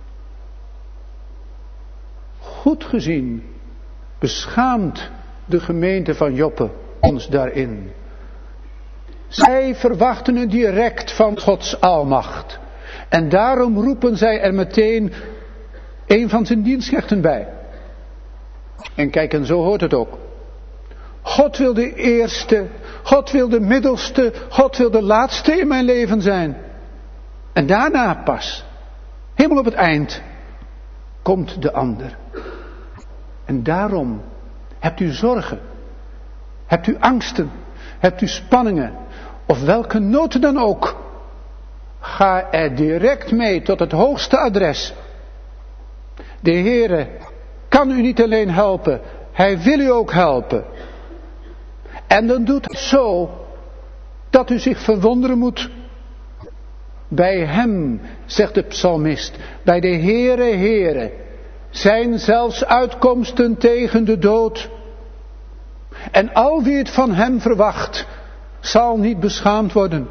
Goed gezien beschaamt de gemeente van Joppe ons daarin. Zij verwachten het direct van Gods almacht. En daarom roepen zij er meteen een van zijn dienstknechten bij. En kijk, en zo hoort het ook. God wil de eerste, God wil de middelste, God wil de laatste in mijn leven zijn. En daarna pas, helemaal op het eind, komt de ander. En daarom hebt u zorgen, hebt u angsten, hebt u spanningen, of welke nood dan ook. Ga er direct mee tot het hoogste adres. De Heere kan u niet alleen helpen, Hij wil u ook helpen. En dan doet het zo dat u zich verwonderen moet. Bij Hem, zegt de psalmist, bij de Heere, Heere, zijn zelfs uitkomsten tegen de dood. En al wie het van Hem verwacht, zal niet beschaamd worden.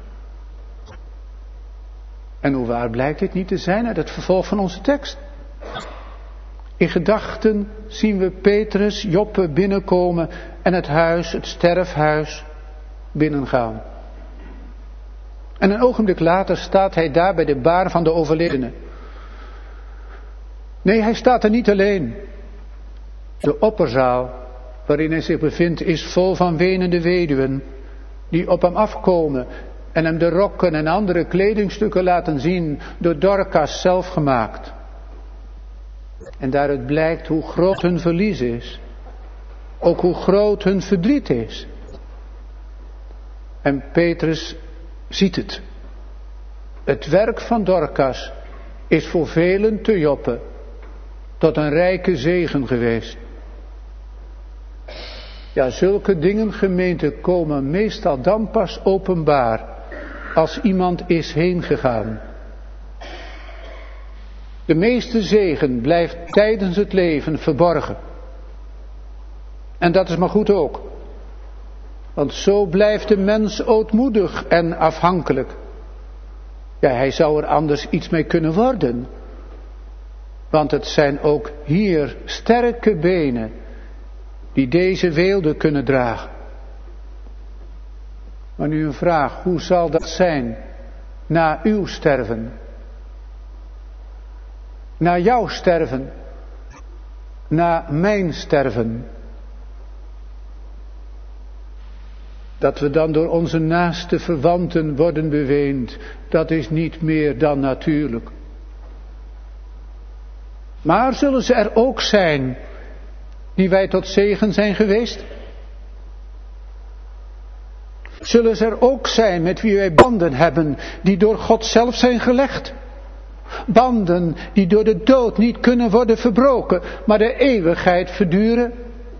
En hoe waar blijkt dit niet te zijn uit het vervolg van onze tekst? In gedachten zien we Petrus, Joppe binnenkomen en het huis, het sterfhuis, binnengaan. En een ogenblik later staat hij daar bij de baar van de overledene. Nee, hij staat er niet alleen. De opperzaal waarin hij zich bevindt is vol van wenende weduwen die op hem afkomen en hem de rokken en andere kledingstukken laten zien, door Dorcas zelf gemaakt. En daaruit blijkt hoe groot hun verlies is. Ook hoe groot hun verdriet is. En Petrus ziet het. Het werk van Dorcas is voor velen te Joppe tot een rijke zegen geweest. Ja, zulke dingen, gemeente, komen meestal dan pas openbaar als iemand is heen gegaan. De meeste zegen blijft tijdens het leven verborgen. En dat is maar goed ook. Want zo blijft de mens ootmoedig en afhankelijk. Ja, hij zou er anders iets mee kunnen worden. Want het zijn ook hier sterke benen die deze weelde kunnen dragen. Maar nu een vraag, hoe zal dat zijn na uw sterven? Na jouw sterven? Na mijn sterven? Dat we dan door onze naaste verwanten worden beweend, dat is niet meer dan natuurlijk. Maar zullen ze er ook zijn die wij tot zegen zijn geweest? Zullen ze er ook zijn met wie wij banden hebben die door God zelf zijn gelegd? Banden die door de dood niet kunnen worden verbroken, maar de eeuwigheid verduren?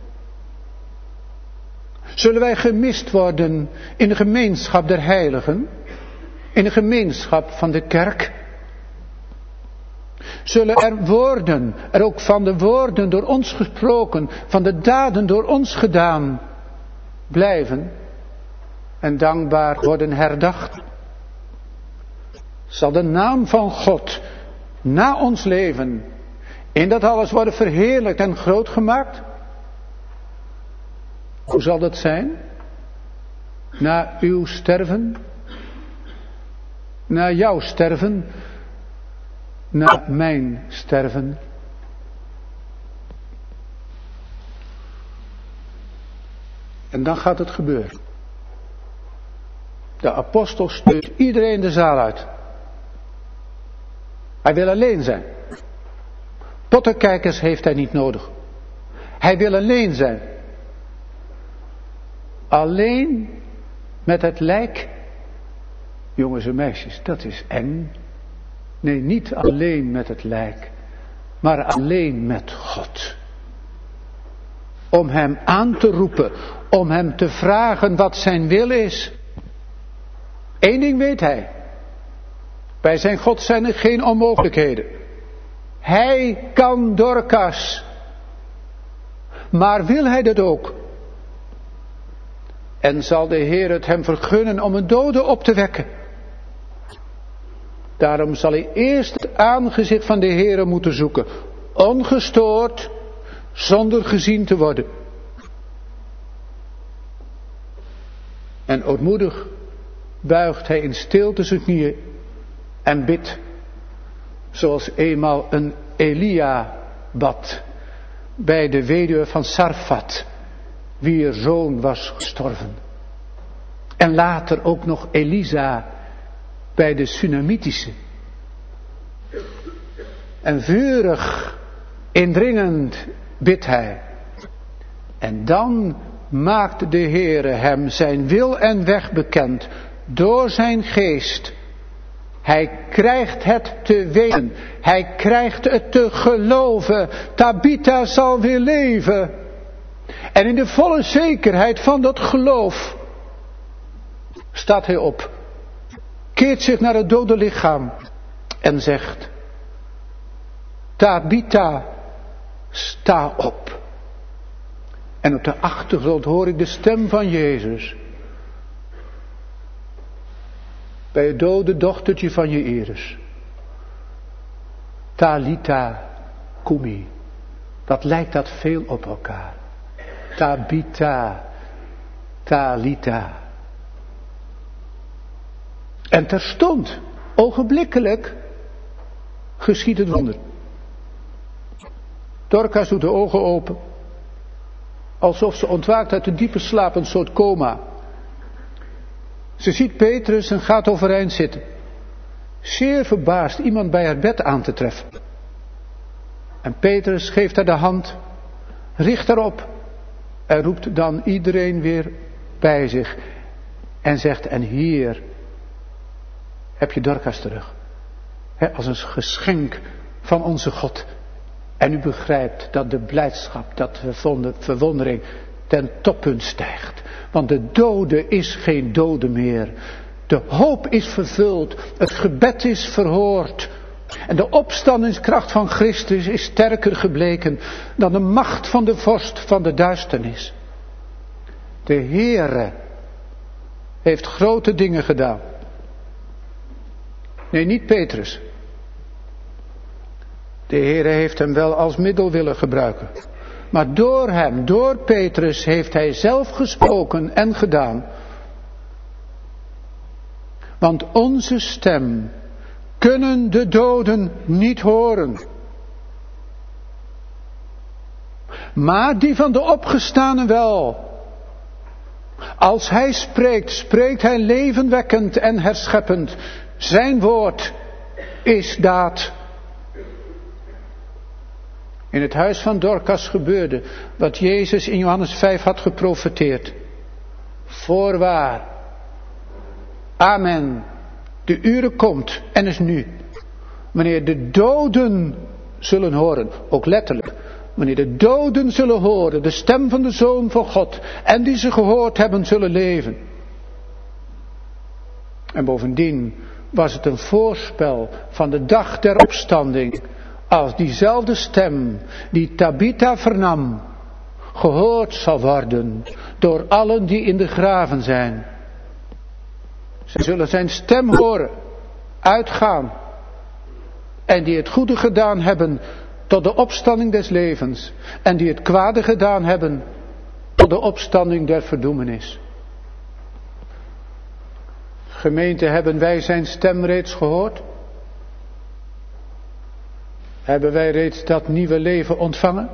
Zullen wij gemist worden in de gemeenschap der heiligen? In de gemeenschap van de kerk? Zullen er woorden, er ook van de woorden door ons gesproken, van de daden door ons gedaan, blijven en dankbaar worden herdacht? Zal de naam van God na ons leven in dat alles worden verheerlijkt en groot gemaakt? Hoe zal dat zijn? Na uw sterven? Na jouw sterven? Na mijn sterven? En dan gaat het gebeuren. De apostel stuurt iedereen de zaal uit. Hij wil alleen zijn. Pottenkijkers heeft hij niet nodig. Hij wil alleen zijn. Alleen met het lijk. Jongens en meisjes, dat is eng. Nee, niet alleen met het lijk, maar alleen met God. Om hem aan te roepen, om hem te vragen wat zijn wil is. Eén ding weet hij. Bij zijn God zijn er geen onmogelijkheden. Hij kan Dorcas. Maar wil hij dat ook? En zal de Heer het hem vergunnen om een dode op te wekken? Daarom zal hij eerst het aangezicht van de Heer moeten zoeken. Ongestoord, zonder gezien te worden. En ootmoedig buigt hij in stilte zijn knieën en bidt. Zoals eenmaal een Elia bad bij de weduwe van Sarfat, wier zoon was gestorven. En later ook nog Elisa bij de Sunamitische. En vurig, indringend bidt hij. En dan maakt de Heere hem zijn wil en weg bekend door zijn geest. Hij krijgt het te weten. Hij krijgt het te geloven. Tabitha zal weer leven. En in de volle zekerheid van dat geloof staat hij op. Keert zich naar het dode lichaam en zegt: Tabitha, sta op. En op de achtergrond hoor ik de stem van Jezus. Bij het dode dochtertje van Jaïrus. Talita kumi. Wat lijkt dat veel op elkaar. Tabitha, Talita. En terstond, ogenblikkelijk, geschiet het wonder. Dorcas doet de ogen open. Alsof ze ontwaakt uit de diepe slaap, een soort coma. Ze ziet Petrus en gaat overeind zitten. Zeer verbaasd iemand bij haar bed aan te treffen. En Petrus geeft haar de hand, richt haar op en roept dan iedereen weer bij zich. En zegt: en hier heb je Dorcas terug. He, als een geschenk van onze God. En u begrijpt dat de blijdschap, dat de verwondering ten toppunt stijgt. Want de dode is geen dode meer. De hoop is vervuld. Het gebed is verhoord. En de opstandingskracht van Christus is sterker gebleken dan de macht van de vorst van de duisternis. De Heere heeft grote dingen gedaan. Nee, niet Petrus. De Heere heeft hem wel als middel willen gebruiken. Maar door hem, door Petrus, heeft hij zelf gesproken en gedaan. Want onze stem kunnen de doden niet horen. Maar die van de opgestane wel. Als hij spreekt, spreekt hij levenwekkend en herscheppend. Zijn woord is daad. In het huis van Dorcas gebeurde wat Jezus in Johannes vijf had geprofeteerd. Voorwaar. Amen. De uren komt en is nu. Wanneer de doden zullen horen, ook letterlijk. Wanneer de doden zullen horen de stem van de Zoon van God. En die ze gehoord hebben zullen leven. En bovendien was het een voorspel van de dag der opstanding. Als diezelfde stem die Tabitha vernam, gehoord zal worden door allen die in de graven zijn. Ze zullen zijn stem horen, uitgaan. En die het goede gedaan hebben tot de opstanding des levens. En die het kwade gedaan hebben tot de opstanding der verdoemenis. Gemeente, hebben wij zijn stem reeds gehoord? Hebben wij reeds dat nieuwe leven ontvangen?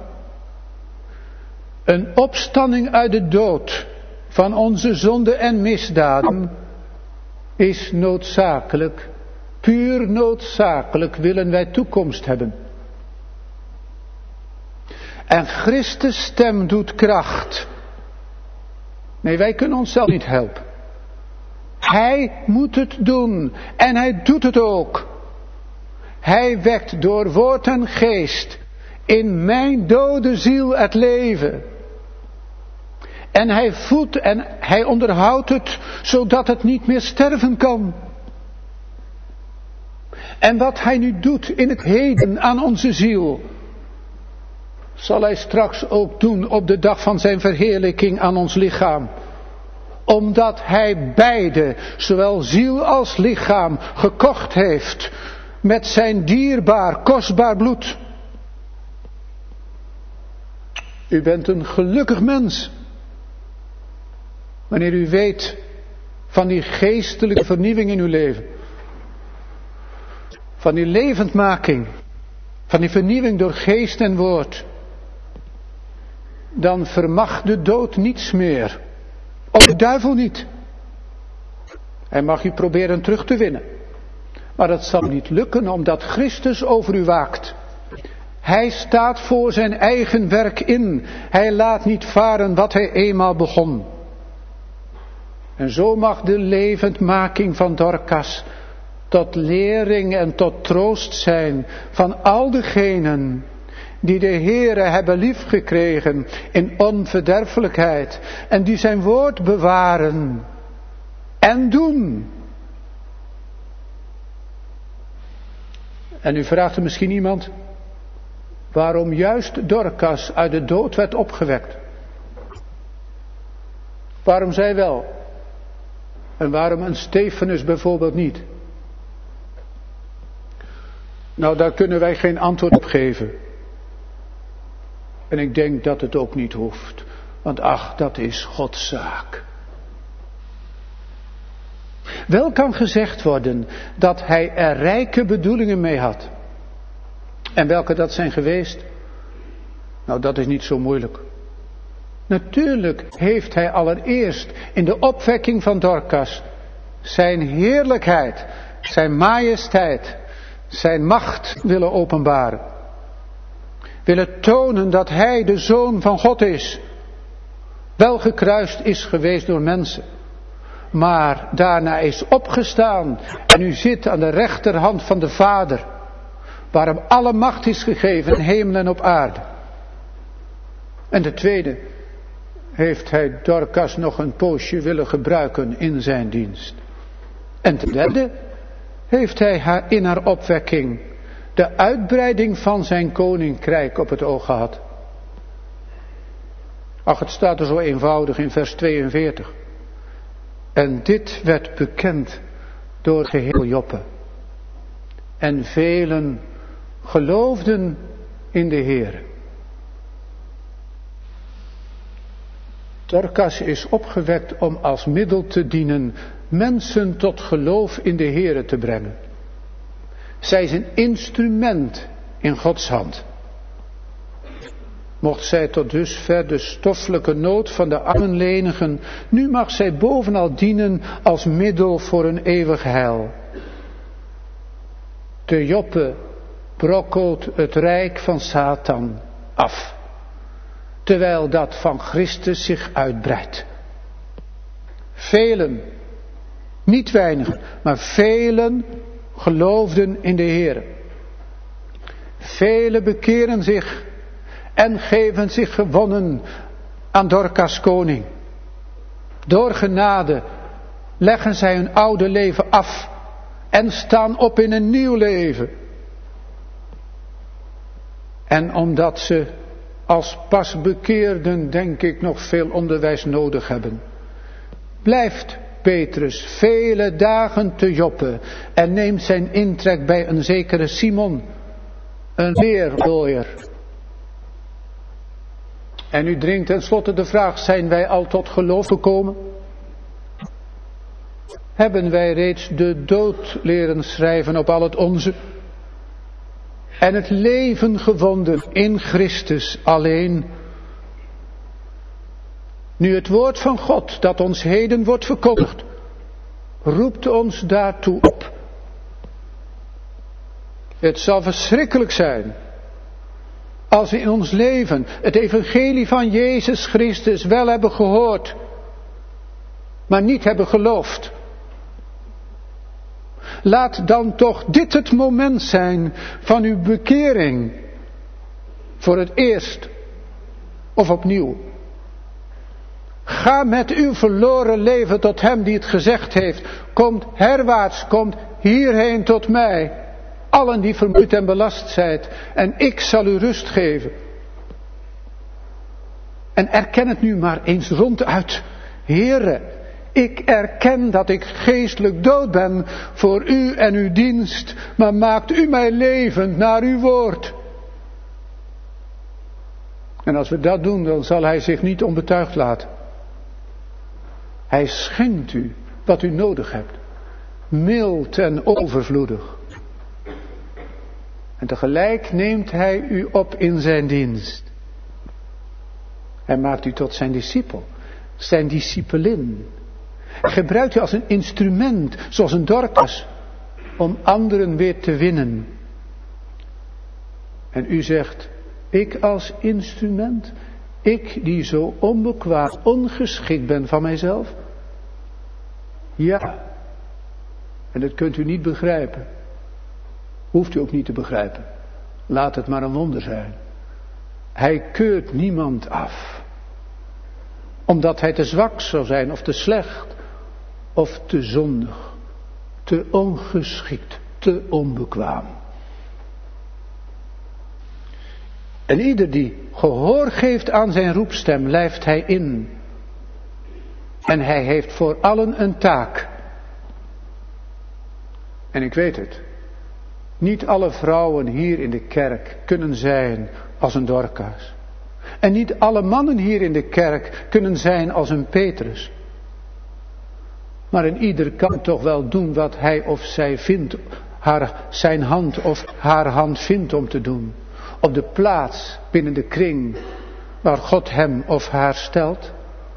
Een opstanding uit de dood van onze zonde en misdaden is noodzakelijk, puur noodzakelijk willen wij toekomst hebben. En Christus' stem doet kracht. Nee, wij kunnen onszelf niet helpen. Hij moet het doen. En hij doet het ook. Hij wekt door woord en geest in mijn dode ziel het leven. En hij voedt en hij onderhoudt het, zodat het niet meer sterven kan. En wat hij nu doet in het heden aan onze ziel, zal hij straks ook doen op de dag van zijn verheerlijking aan ons lichaam. Omdat hij beide, zowel ziel als lichaam, gekocht heeft met zijn dierbaar, kostbaar bloed. U bent een gelukkig mens. Wanneer u weet van die geestelijke vernieuwing in uw leven. Van die levendmaking. Van die vernieuwing door geest en woord. Dan vermag de dood niets meer. Ook de duivel niet. Hij mag u proberen terug te winnen. Maar dat zal niet lukken omdat Christus over u waakt. Hij staat voor zijn eigen werk in. Hij laat niet varen wat hij eenmaal begon. En zo mag de levendmaking van Dorcas tot lering en tot troost zijn van al degenen die de Heere hebben liefgekregen in onverderfelijkheid en die zijn woord bewaren en doen. En nu vraagt er misschien iemand waarom juist Dorcas uit de dood werd opgewekt. Waarom zij wel? En waarom een Stefanus bijvoorbeeld niet? Nou, daar kunnen wij geen antwoord op geven. En ik denk dat het ook niet hoeft. Want ach, dat is Gods zaak. Wel kan gezegd worden dat hij er rijke bedoelingen mee had. En welke dat zijn geweest? Nou, dat is niet zo moeilijk. Natuurlijk heeft hij allereerst in de opwekking van Dorcas zijn heerlijkheid, zijn majesteit, zijn macht willen openbaren. Willen tonen dat hij de Zoon van God is. Wel gekruist is geweest door mensen. Maar daarna is opgestaan en u zit aan de rechterhand van de Vader. Waar hem alle macht is gegeven in hemel en op aarde. En de tweede heeft hij Dorcas nog een poosje willen gebruiken in zijn dienst. En ten derde heeft hij haar in haar opwekking de uitbreiding van zijn koninkrijk op het oog gehad. Ach, het staat er zo eenvoudig in vers tweeënveertig. En dit werd bekend door geheel Joppe. En velen geloofden in de Heere. Dorcas is opgewekt om als middel te dienen mensen tot geloof in de Heere te brengen. Zij is een instrument in Gods hand. Mocht zij tot dusver de stoffelijke nood van de armen lenigen, nu mag zij bovenal dienen als middel voor een eeuwig heil. Te Joppe brokkelt het rijk van Satan af, terwijl dat van Christus zich uitbreidt. Velen, niet weinigen, maar velen geloofden in de Heer. Velen bekeren zich en geven zich gewonnen aan Dorcas koning. Door genade leggen zij hun oude leven af en staan op in een nieuw leven. En omdat ze als pasbekeerden, denk ik, nog veel onderwijs nodig hebben, blijft Petrus vele dagen te Joppe en neemt zijn intrek bij een zekere Simon, een leerlooier. En nu dringt tenslotte de vraag, zijn wij al tot geloof gekomen? Hebben wij reeds de dood leren schrijven op al het onze? En het leven gevonden in Christus alleen? Nu het woord van God dat ons heden wordt verkondigd, roept ons daartoe op. Het zal verschrikkelijk zijn Als we in ons leven het evangelie van Jezus Christus wel hebben gehoord, maar niet hebben geloofd. Laat dan toch dit het moment zijn van uw bekering. Voor het eerst of opnieuw. Ga met uw verloren leven tot hem die het gezegd heeft. Komt herwaarts, komt hierheen tot mij. Allen die vermoeid en belast zijt. En ik zal u rust geven. En erken het nu maar eens ronduit. Heere, ik erken dat ik geestelijk dood ben voor u en uw dienst. Maar maakt u mij levend naar uw woord. En als we dat doen, dan zal hij zich niet onbetuigd laten. Hij schenkt u wat u nodig hebt. Mild en overvloedig. En tegelijk neemt hij u op in zijn dienst. Hij maakt u tot zijn discipel. Zijn discipelin. Hij gebruikt u als een instrument, zoals een Dorcas, om anderen weer te winnen. En u zegt, ik als instrument, ik die zo onbekwaam, ongeschikt ben van mijzelf. Ja, en dat kunt u niet begrijpen. Hoeft u ook niet te begrijpen. Laat het maar een wonder zijn. Hij keurt niemand af. Omdat hij te zwak zou zijn, of te slecht, of te zondig, te ongeschikt, te onbekwaam. En ieder die gehoor geeft aan zijn roepstem, lijft hij in. En hij heeft voor allen een taak. En ik weet het. Niet alle vrouwen hier in de kerk kunnen zijn als een Dorcas. En niet alle mannen hier in de kerk kunnen zijn als een Petrus. Maar een ieder kan toch wel doen wat hij of zij vindt, haar, zijn hand of haar hand vindt om te doen. Op de plaats binnen de kring waar God hem of haar stelt.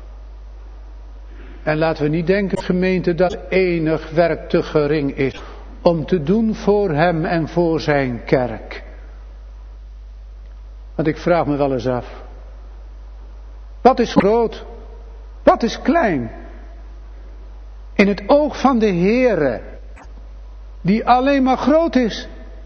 En laten we niet denken, gemeente, dat enig werk te gering is om te doen voor hem en voor zijn kerk. Want ik vraag me wel eens af. Wat is groot? Wat is klein? In het oog van de Heere, die alleen maar groot is.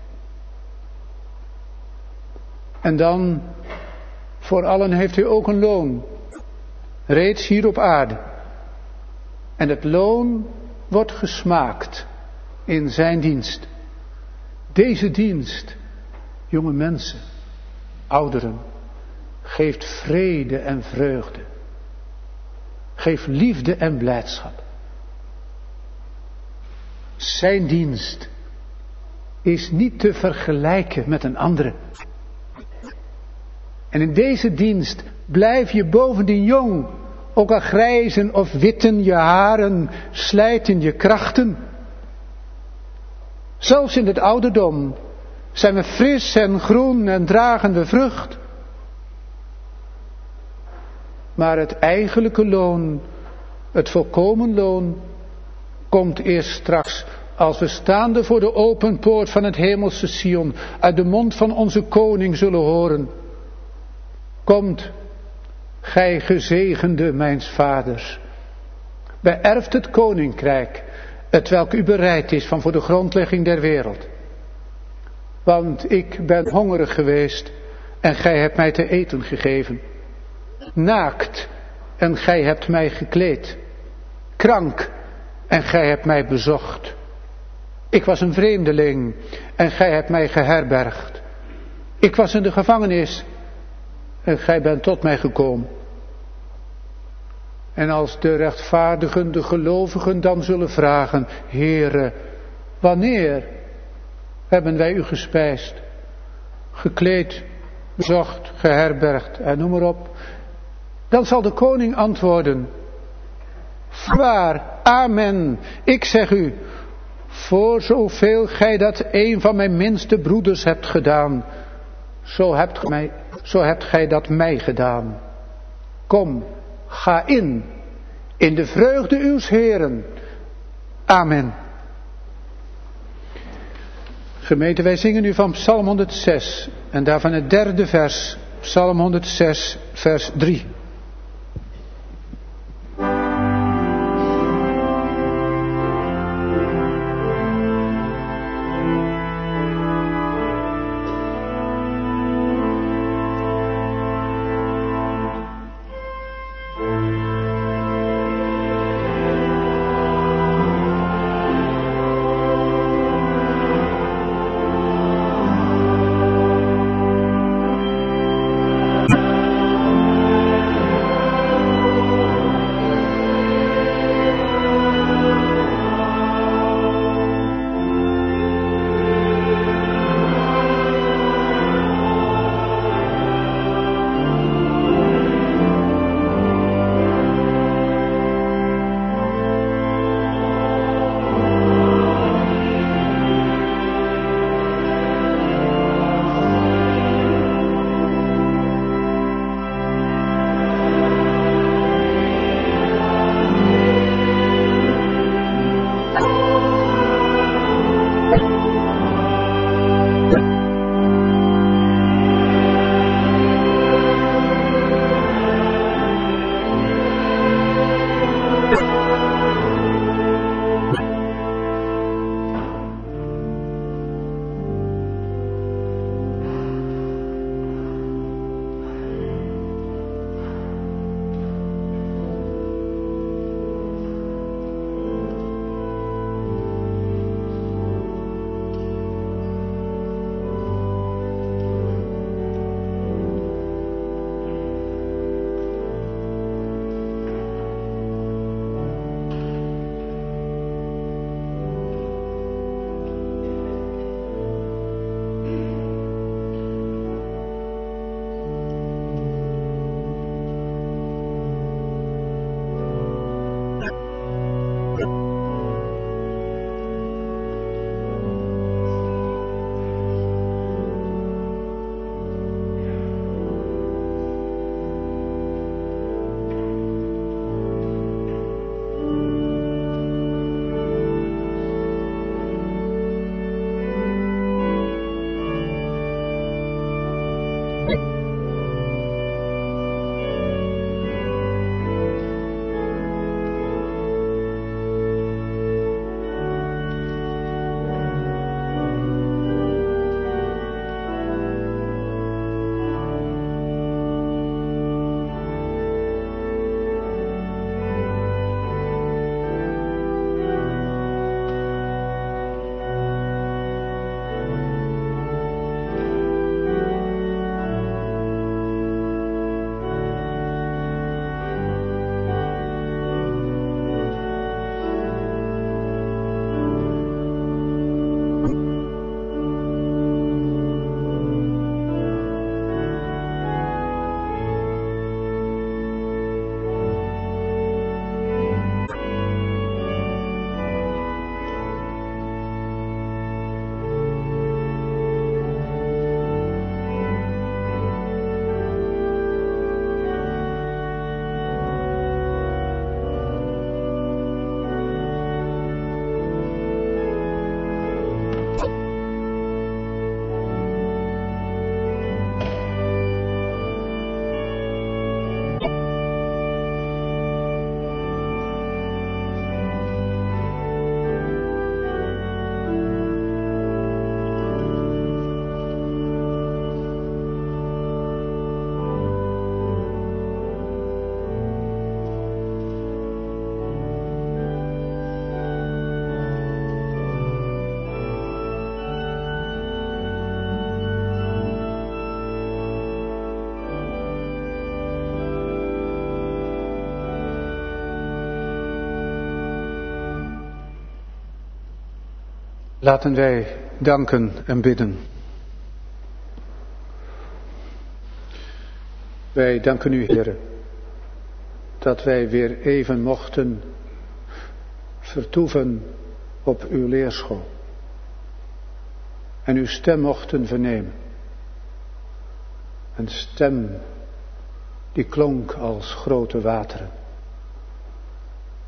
En dan, voor allen heeft hij ook een loon. Reeds hier op aarde. En het loon wordt gesmaakt in zijn dienst. Deze dienst, jonge mensen, ouderen, geeft vrede en vreugde. Geeft liefde en blijdschap. Zijn dienst is niet te vergelijken met een andere. En in deze dienst blijf je bovendien jong. Ook al grijzen of witten je haren, slijten je krachten. Zelfs in het ouderdom zijn we fris en groen en dragen we vrucht. Maar het eigenlijke loon, het volkomen loon, komt eerst straks, als we staande voor de open poort van het hemelse Sion uit de mond van onze koning zullen horen. Komt, gij gezegende mijns vaders, beërft het koninkrijk, hetwelk u bereid is van voor de grondlegging der wereld. Want ik ben hongerig geweest en gij hebt mij te eten gegeven. Naakt en gij hebt mij gekleed. Krank en gij hebt mij bezocht. Ik was een vreemdeling en gij hebt mij geherbergd. Ik was in de gevangenis en gij bent tot mij gekomen. En als de rechtvaardigen, de gelovigen dan zullen vragen, Heere, wanneer hebben wij u gespijsd, gekleed, bezocht, geherbergd en noem maar op. Dan zal de koning antwoorden, voorwaar, amen, ik zeg u, voor zoveel gij dat een van mijn minste broeders hebt gedaan, zo hebt gij, mij, zo hebt gij dat mij gedaan. Kom, ga in, in de vreugde uws Heeren. Amen. Gemeente, wij zingen nu van Psalm honderdzes en daarvan het derde vers, Psalm honderdzes, vers drie. Laten wij danken en bidden. Wij danken u, Heere, dat wij weer even mochten vertoeven op uw leerschool en uw stem mochten vernemen. Een stem die klonk als grote wateren.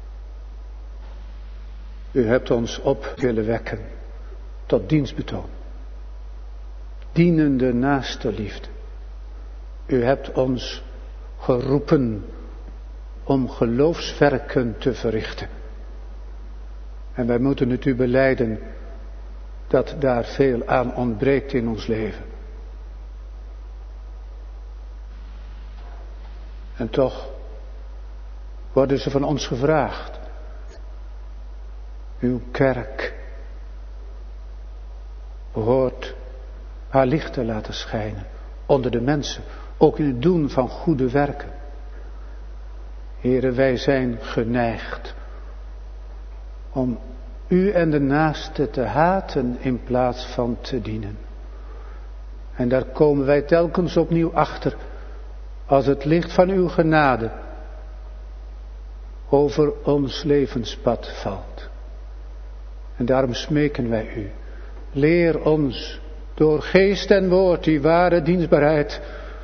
U hebt ons op willen wekken tot dienstbetoon. dienende naaste liefde. U hebt ons geroepen om geloofswerken te verrichten. En wij moeten het u belijden dat daar veel aan ontbreekt in ons leven. En toch worden ze van ons gevraagd. Uw kerk behoort haar licht te laten schijnen onder de mensen, ook in het doen van goede werken. Heren, wij zijn geneigd om u en de naaste te haten in plaats van te dienen. En daar komen wij telkens opnieuw achter als het licht van uw genade over ons levenspad valt. En daarom smeken wij u, leer ons door geest en woord die ware dienstbaarheid.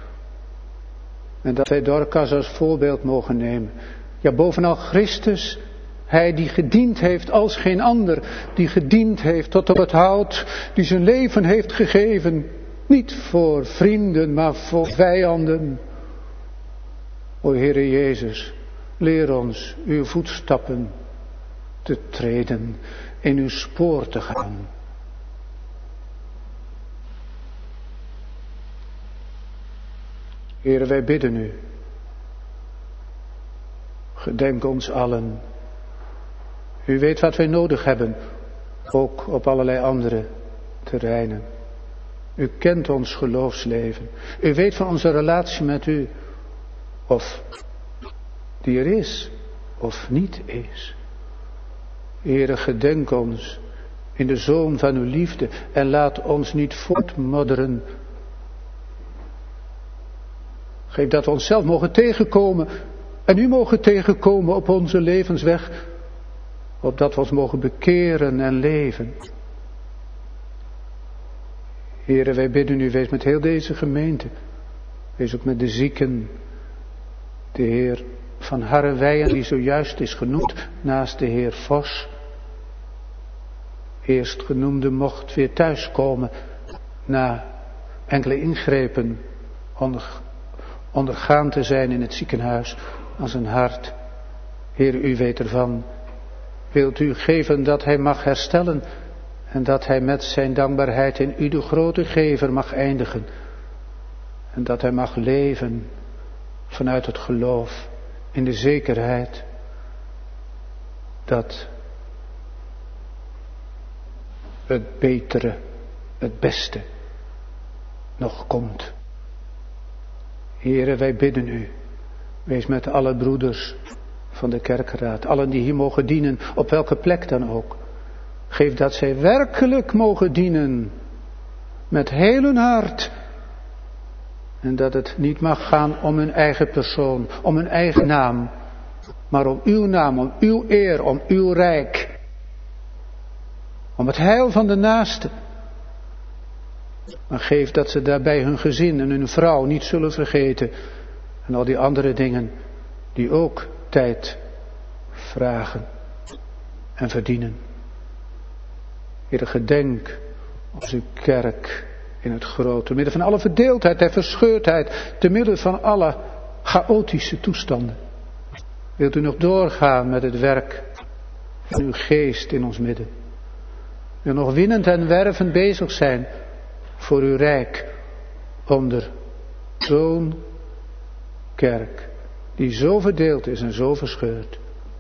En dat wij Dorcas als voorbeeld mogen nemen. Ja, bovenal Christus, hij die gediend heeft als geen ander. Die gediend heeft tot op het hout, die zijn leven heeft gegeven. Niet voor vrienden, maar voor vijanden. O Heere Jezus, leer ons uw voetstappen te treden, in uw spoor te gaan. Heere, wij bidden u. Gedenk ons allen. U weet wat wij nodig hebben, ook op allerlei andere terreinen. U kent ons geloofsleven. U weet van onze relatie met u, of die er is, of niet is. Heere, gedenk ons in de zoon van uw liefde en laat ons niet voortmodderen. Geef dat we onszelf mogen tegenkomen en u mogen tegenkomen op onze levensweg, opdat we ons mogen bekeren en leven. Heere, wij bidden u, wees met heel deze gemeente, wees ook met de zieken, de heer van Harrewijen, die zojuist is genoemd, naast de heer Vos. Eerstgenoemde mocht weer thuiskomen na enkele ingrepen onder, ondergaan te zijn in het ziekenhuis aan zijn hart. Heer, u weet ervan. Wilt u geven dat hij mag herstellen en dat hij met zijn dankbaarheid in u de grote gever mag eindigen. En dat hij mag leven vanuit het geloof in de zekerheid dat het betere, het beste nog komt. Heere, wij bidden u, wees met alle broeders van de kerkraad, allen die hier mogen dienen, op welke plek dan ook. Geef dat zij werkelijk mogen dienen, met heel hun hart. En dat het niet mag gaan om hun eigen persoon, om hun eigen naam, maar om uw naam, om uw eer, om uw rijk. Om het heil van de naaste. Maar geef dat ze daarbij hun gezin en hun vrouw niet zullen vergeten. En al die andere dingen die ook tijd vragen en verdienen. Heere, gedenk onze kerk in het grote, te midden van alle verdeeldheid en verscheurdheid, te midden van alle chaotische toestanden. Wilt u nog doorgaan met het werk van uw geest in ons midden? Wil nog winnend en wervend bezig zijn voor uw rijk onder zo'n kerk die zo verdeeld is en zo verscheurd.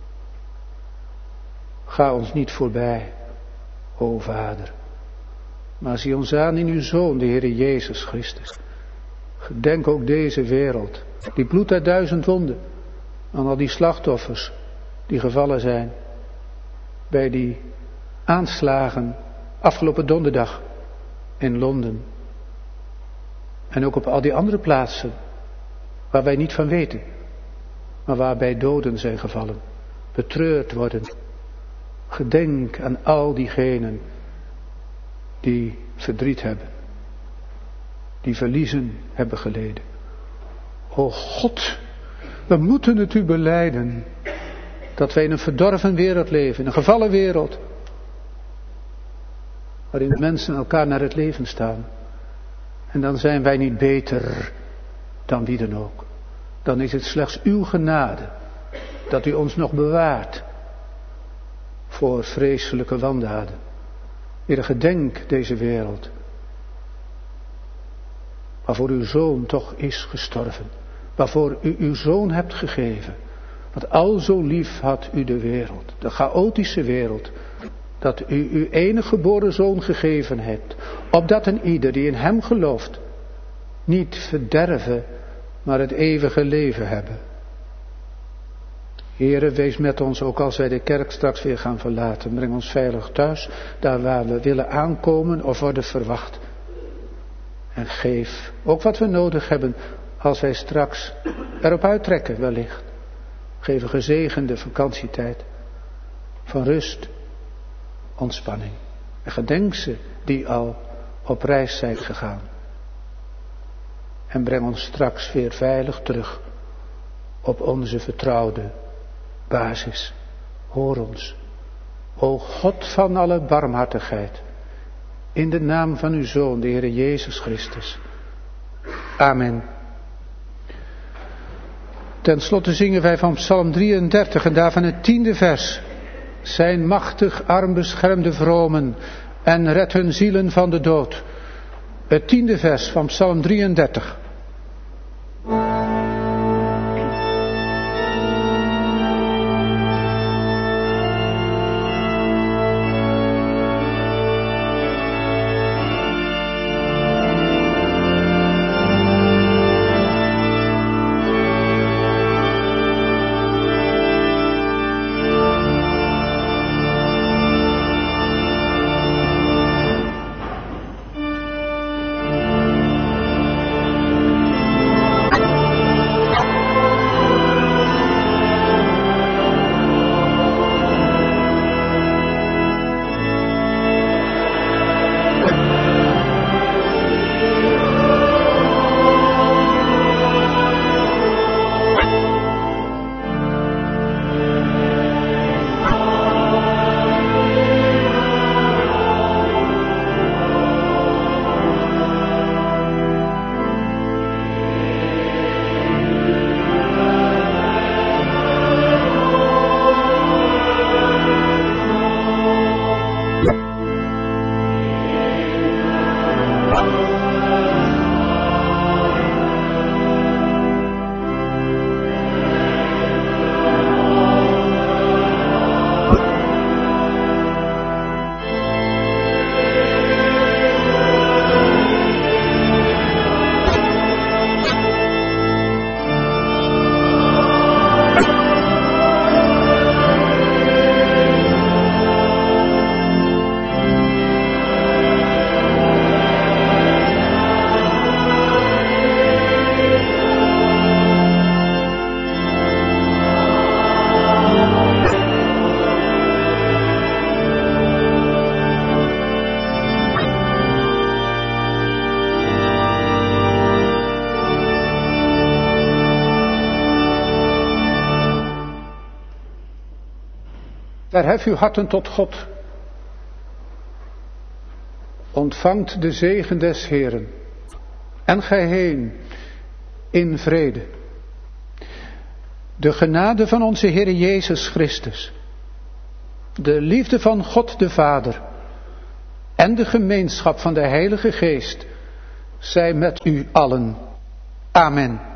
Ga ons niet voorbij, o Vader, maar zie ons aan in uw Zoon, de Heere Jezus Christus. Gedenk ook deze wereld, die bloed uit duizend wonden, aan al die slachtoffers die gevallen zijn bij die aanslagen afgelopen donderdag in Londen. En ook op al die andere plaatsen waar wij niet van weten, maar waarbij doden zijn gevallen, betreurd worden. Gedenk aan al diegenen die verdriet hebben, die verliezen hebben geleden. O God, we moeten het u belijden dat wij in een verdorven wereld leven, in een gevallen wereld, waarin mensen elkaar naar het leven staan. En dan zijn wij niet beter dan wie dan ook. Dan is het slechts uw genade dat u ons nog bewaart voor vreselijke wandaden. Heere, gedenk deze wereld, waarvoor uw Zoon toch is gestorven, waarvoor u uw Zoon hebt gegeven. Want al zo lief had u de wereld, de chaotische wereld, dat u uw enige geboren Zoon gegeven hebt, opdat een ieder die in hem gelooft, niet verderven, maar het eeuwige leven hebben. Heere, wees met ons ook als wij de kerk straks weer gaan verlaten. Breng ons veilig thuis, daar waar we willen aankomen of worden verwacht. En geef ook wat we nodig hebben als wij straks erop uittrekken wellicht. Geef een gezegende vakantietijd van rust, ontspanning. En gedenk ze die al op reis zijn gegaan. En breng ons straks weer veilig terug op onze vertrouwde basis. Hoor ons, o God van alle barmhartigheid, in de naam van uw Zoon, de Heere Jezus Christus. Amen. Ten slotte zingen wij van Psalm drieëndertig en daarvan het tiende vers. Zijn machtig arm bescherm de vromen en red hun zielen van de dood. Het tiende vers van Psalm drieëndertig. Verhef uw harten tot God. Ontvangt de zegen des Heeren. En gij heen in vrede. De genade van onze Heer Jezus Christus. De liefde van God de Vader. En de gemeenschap van de Heilige Geest. Zij met u allen. Amen.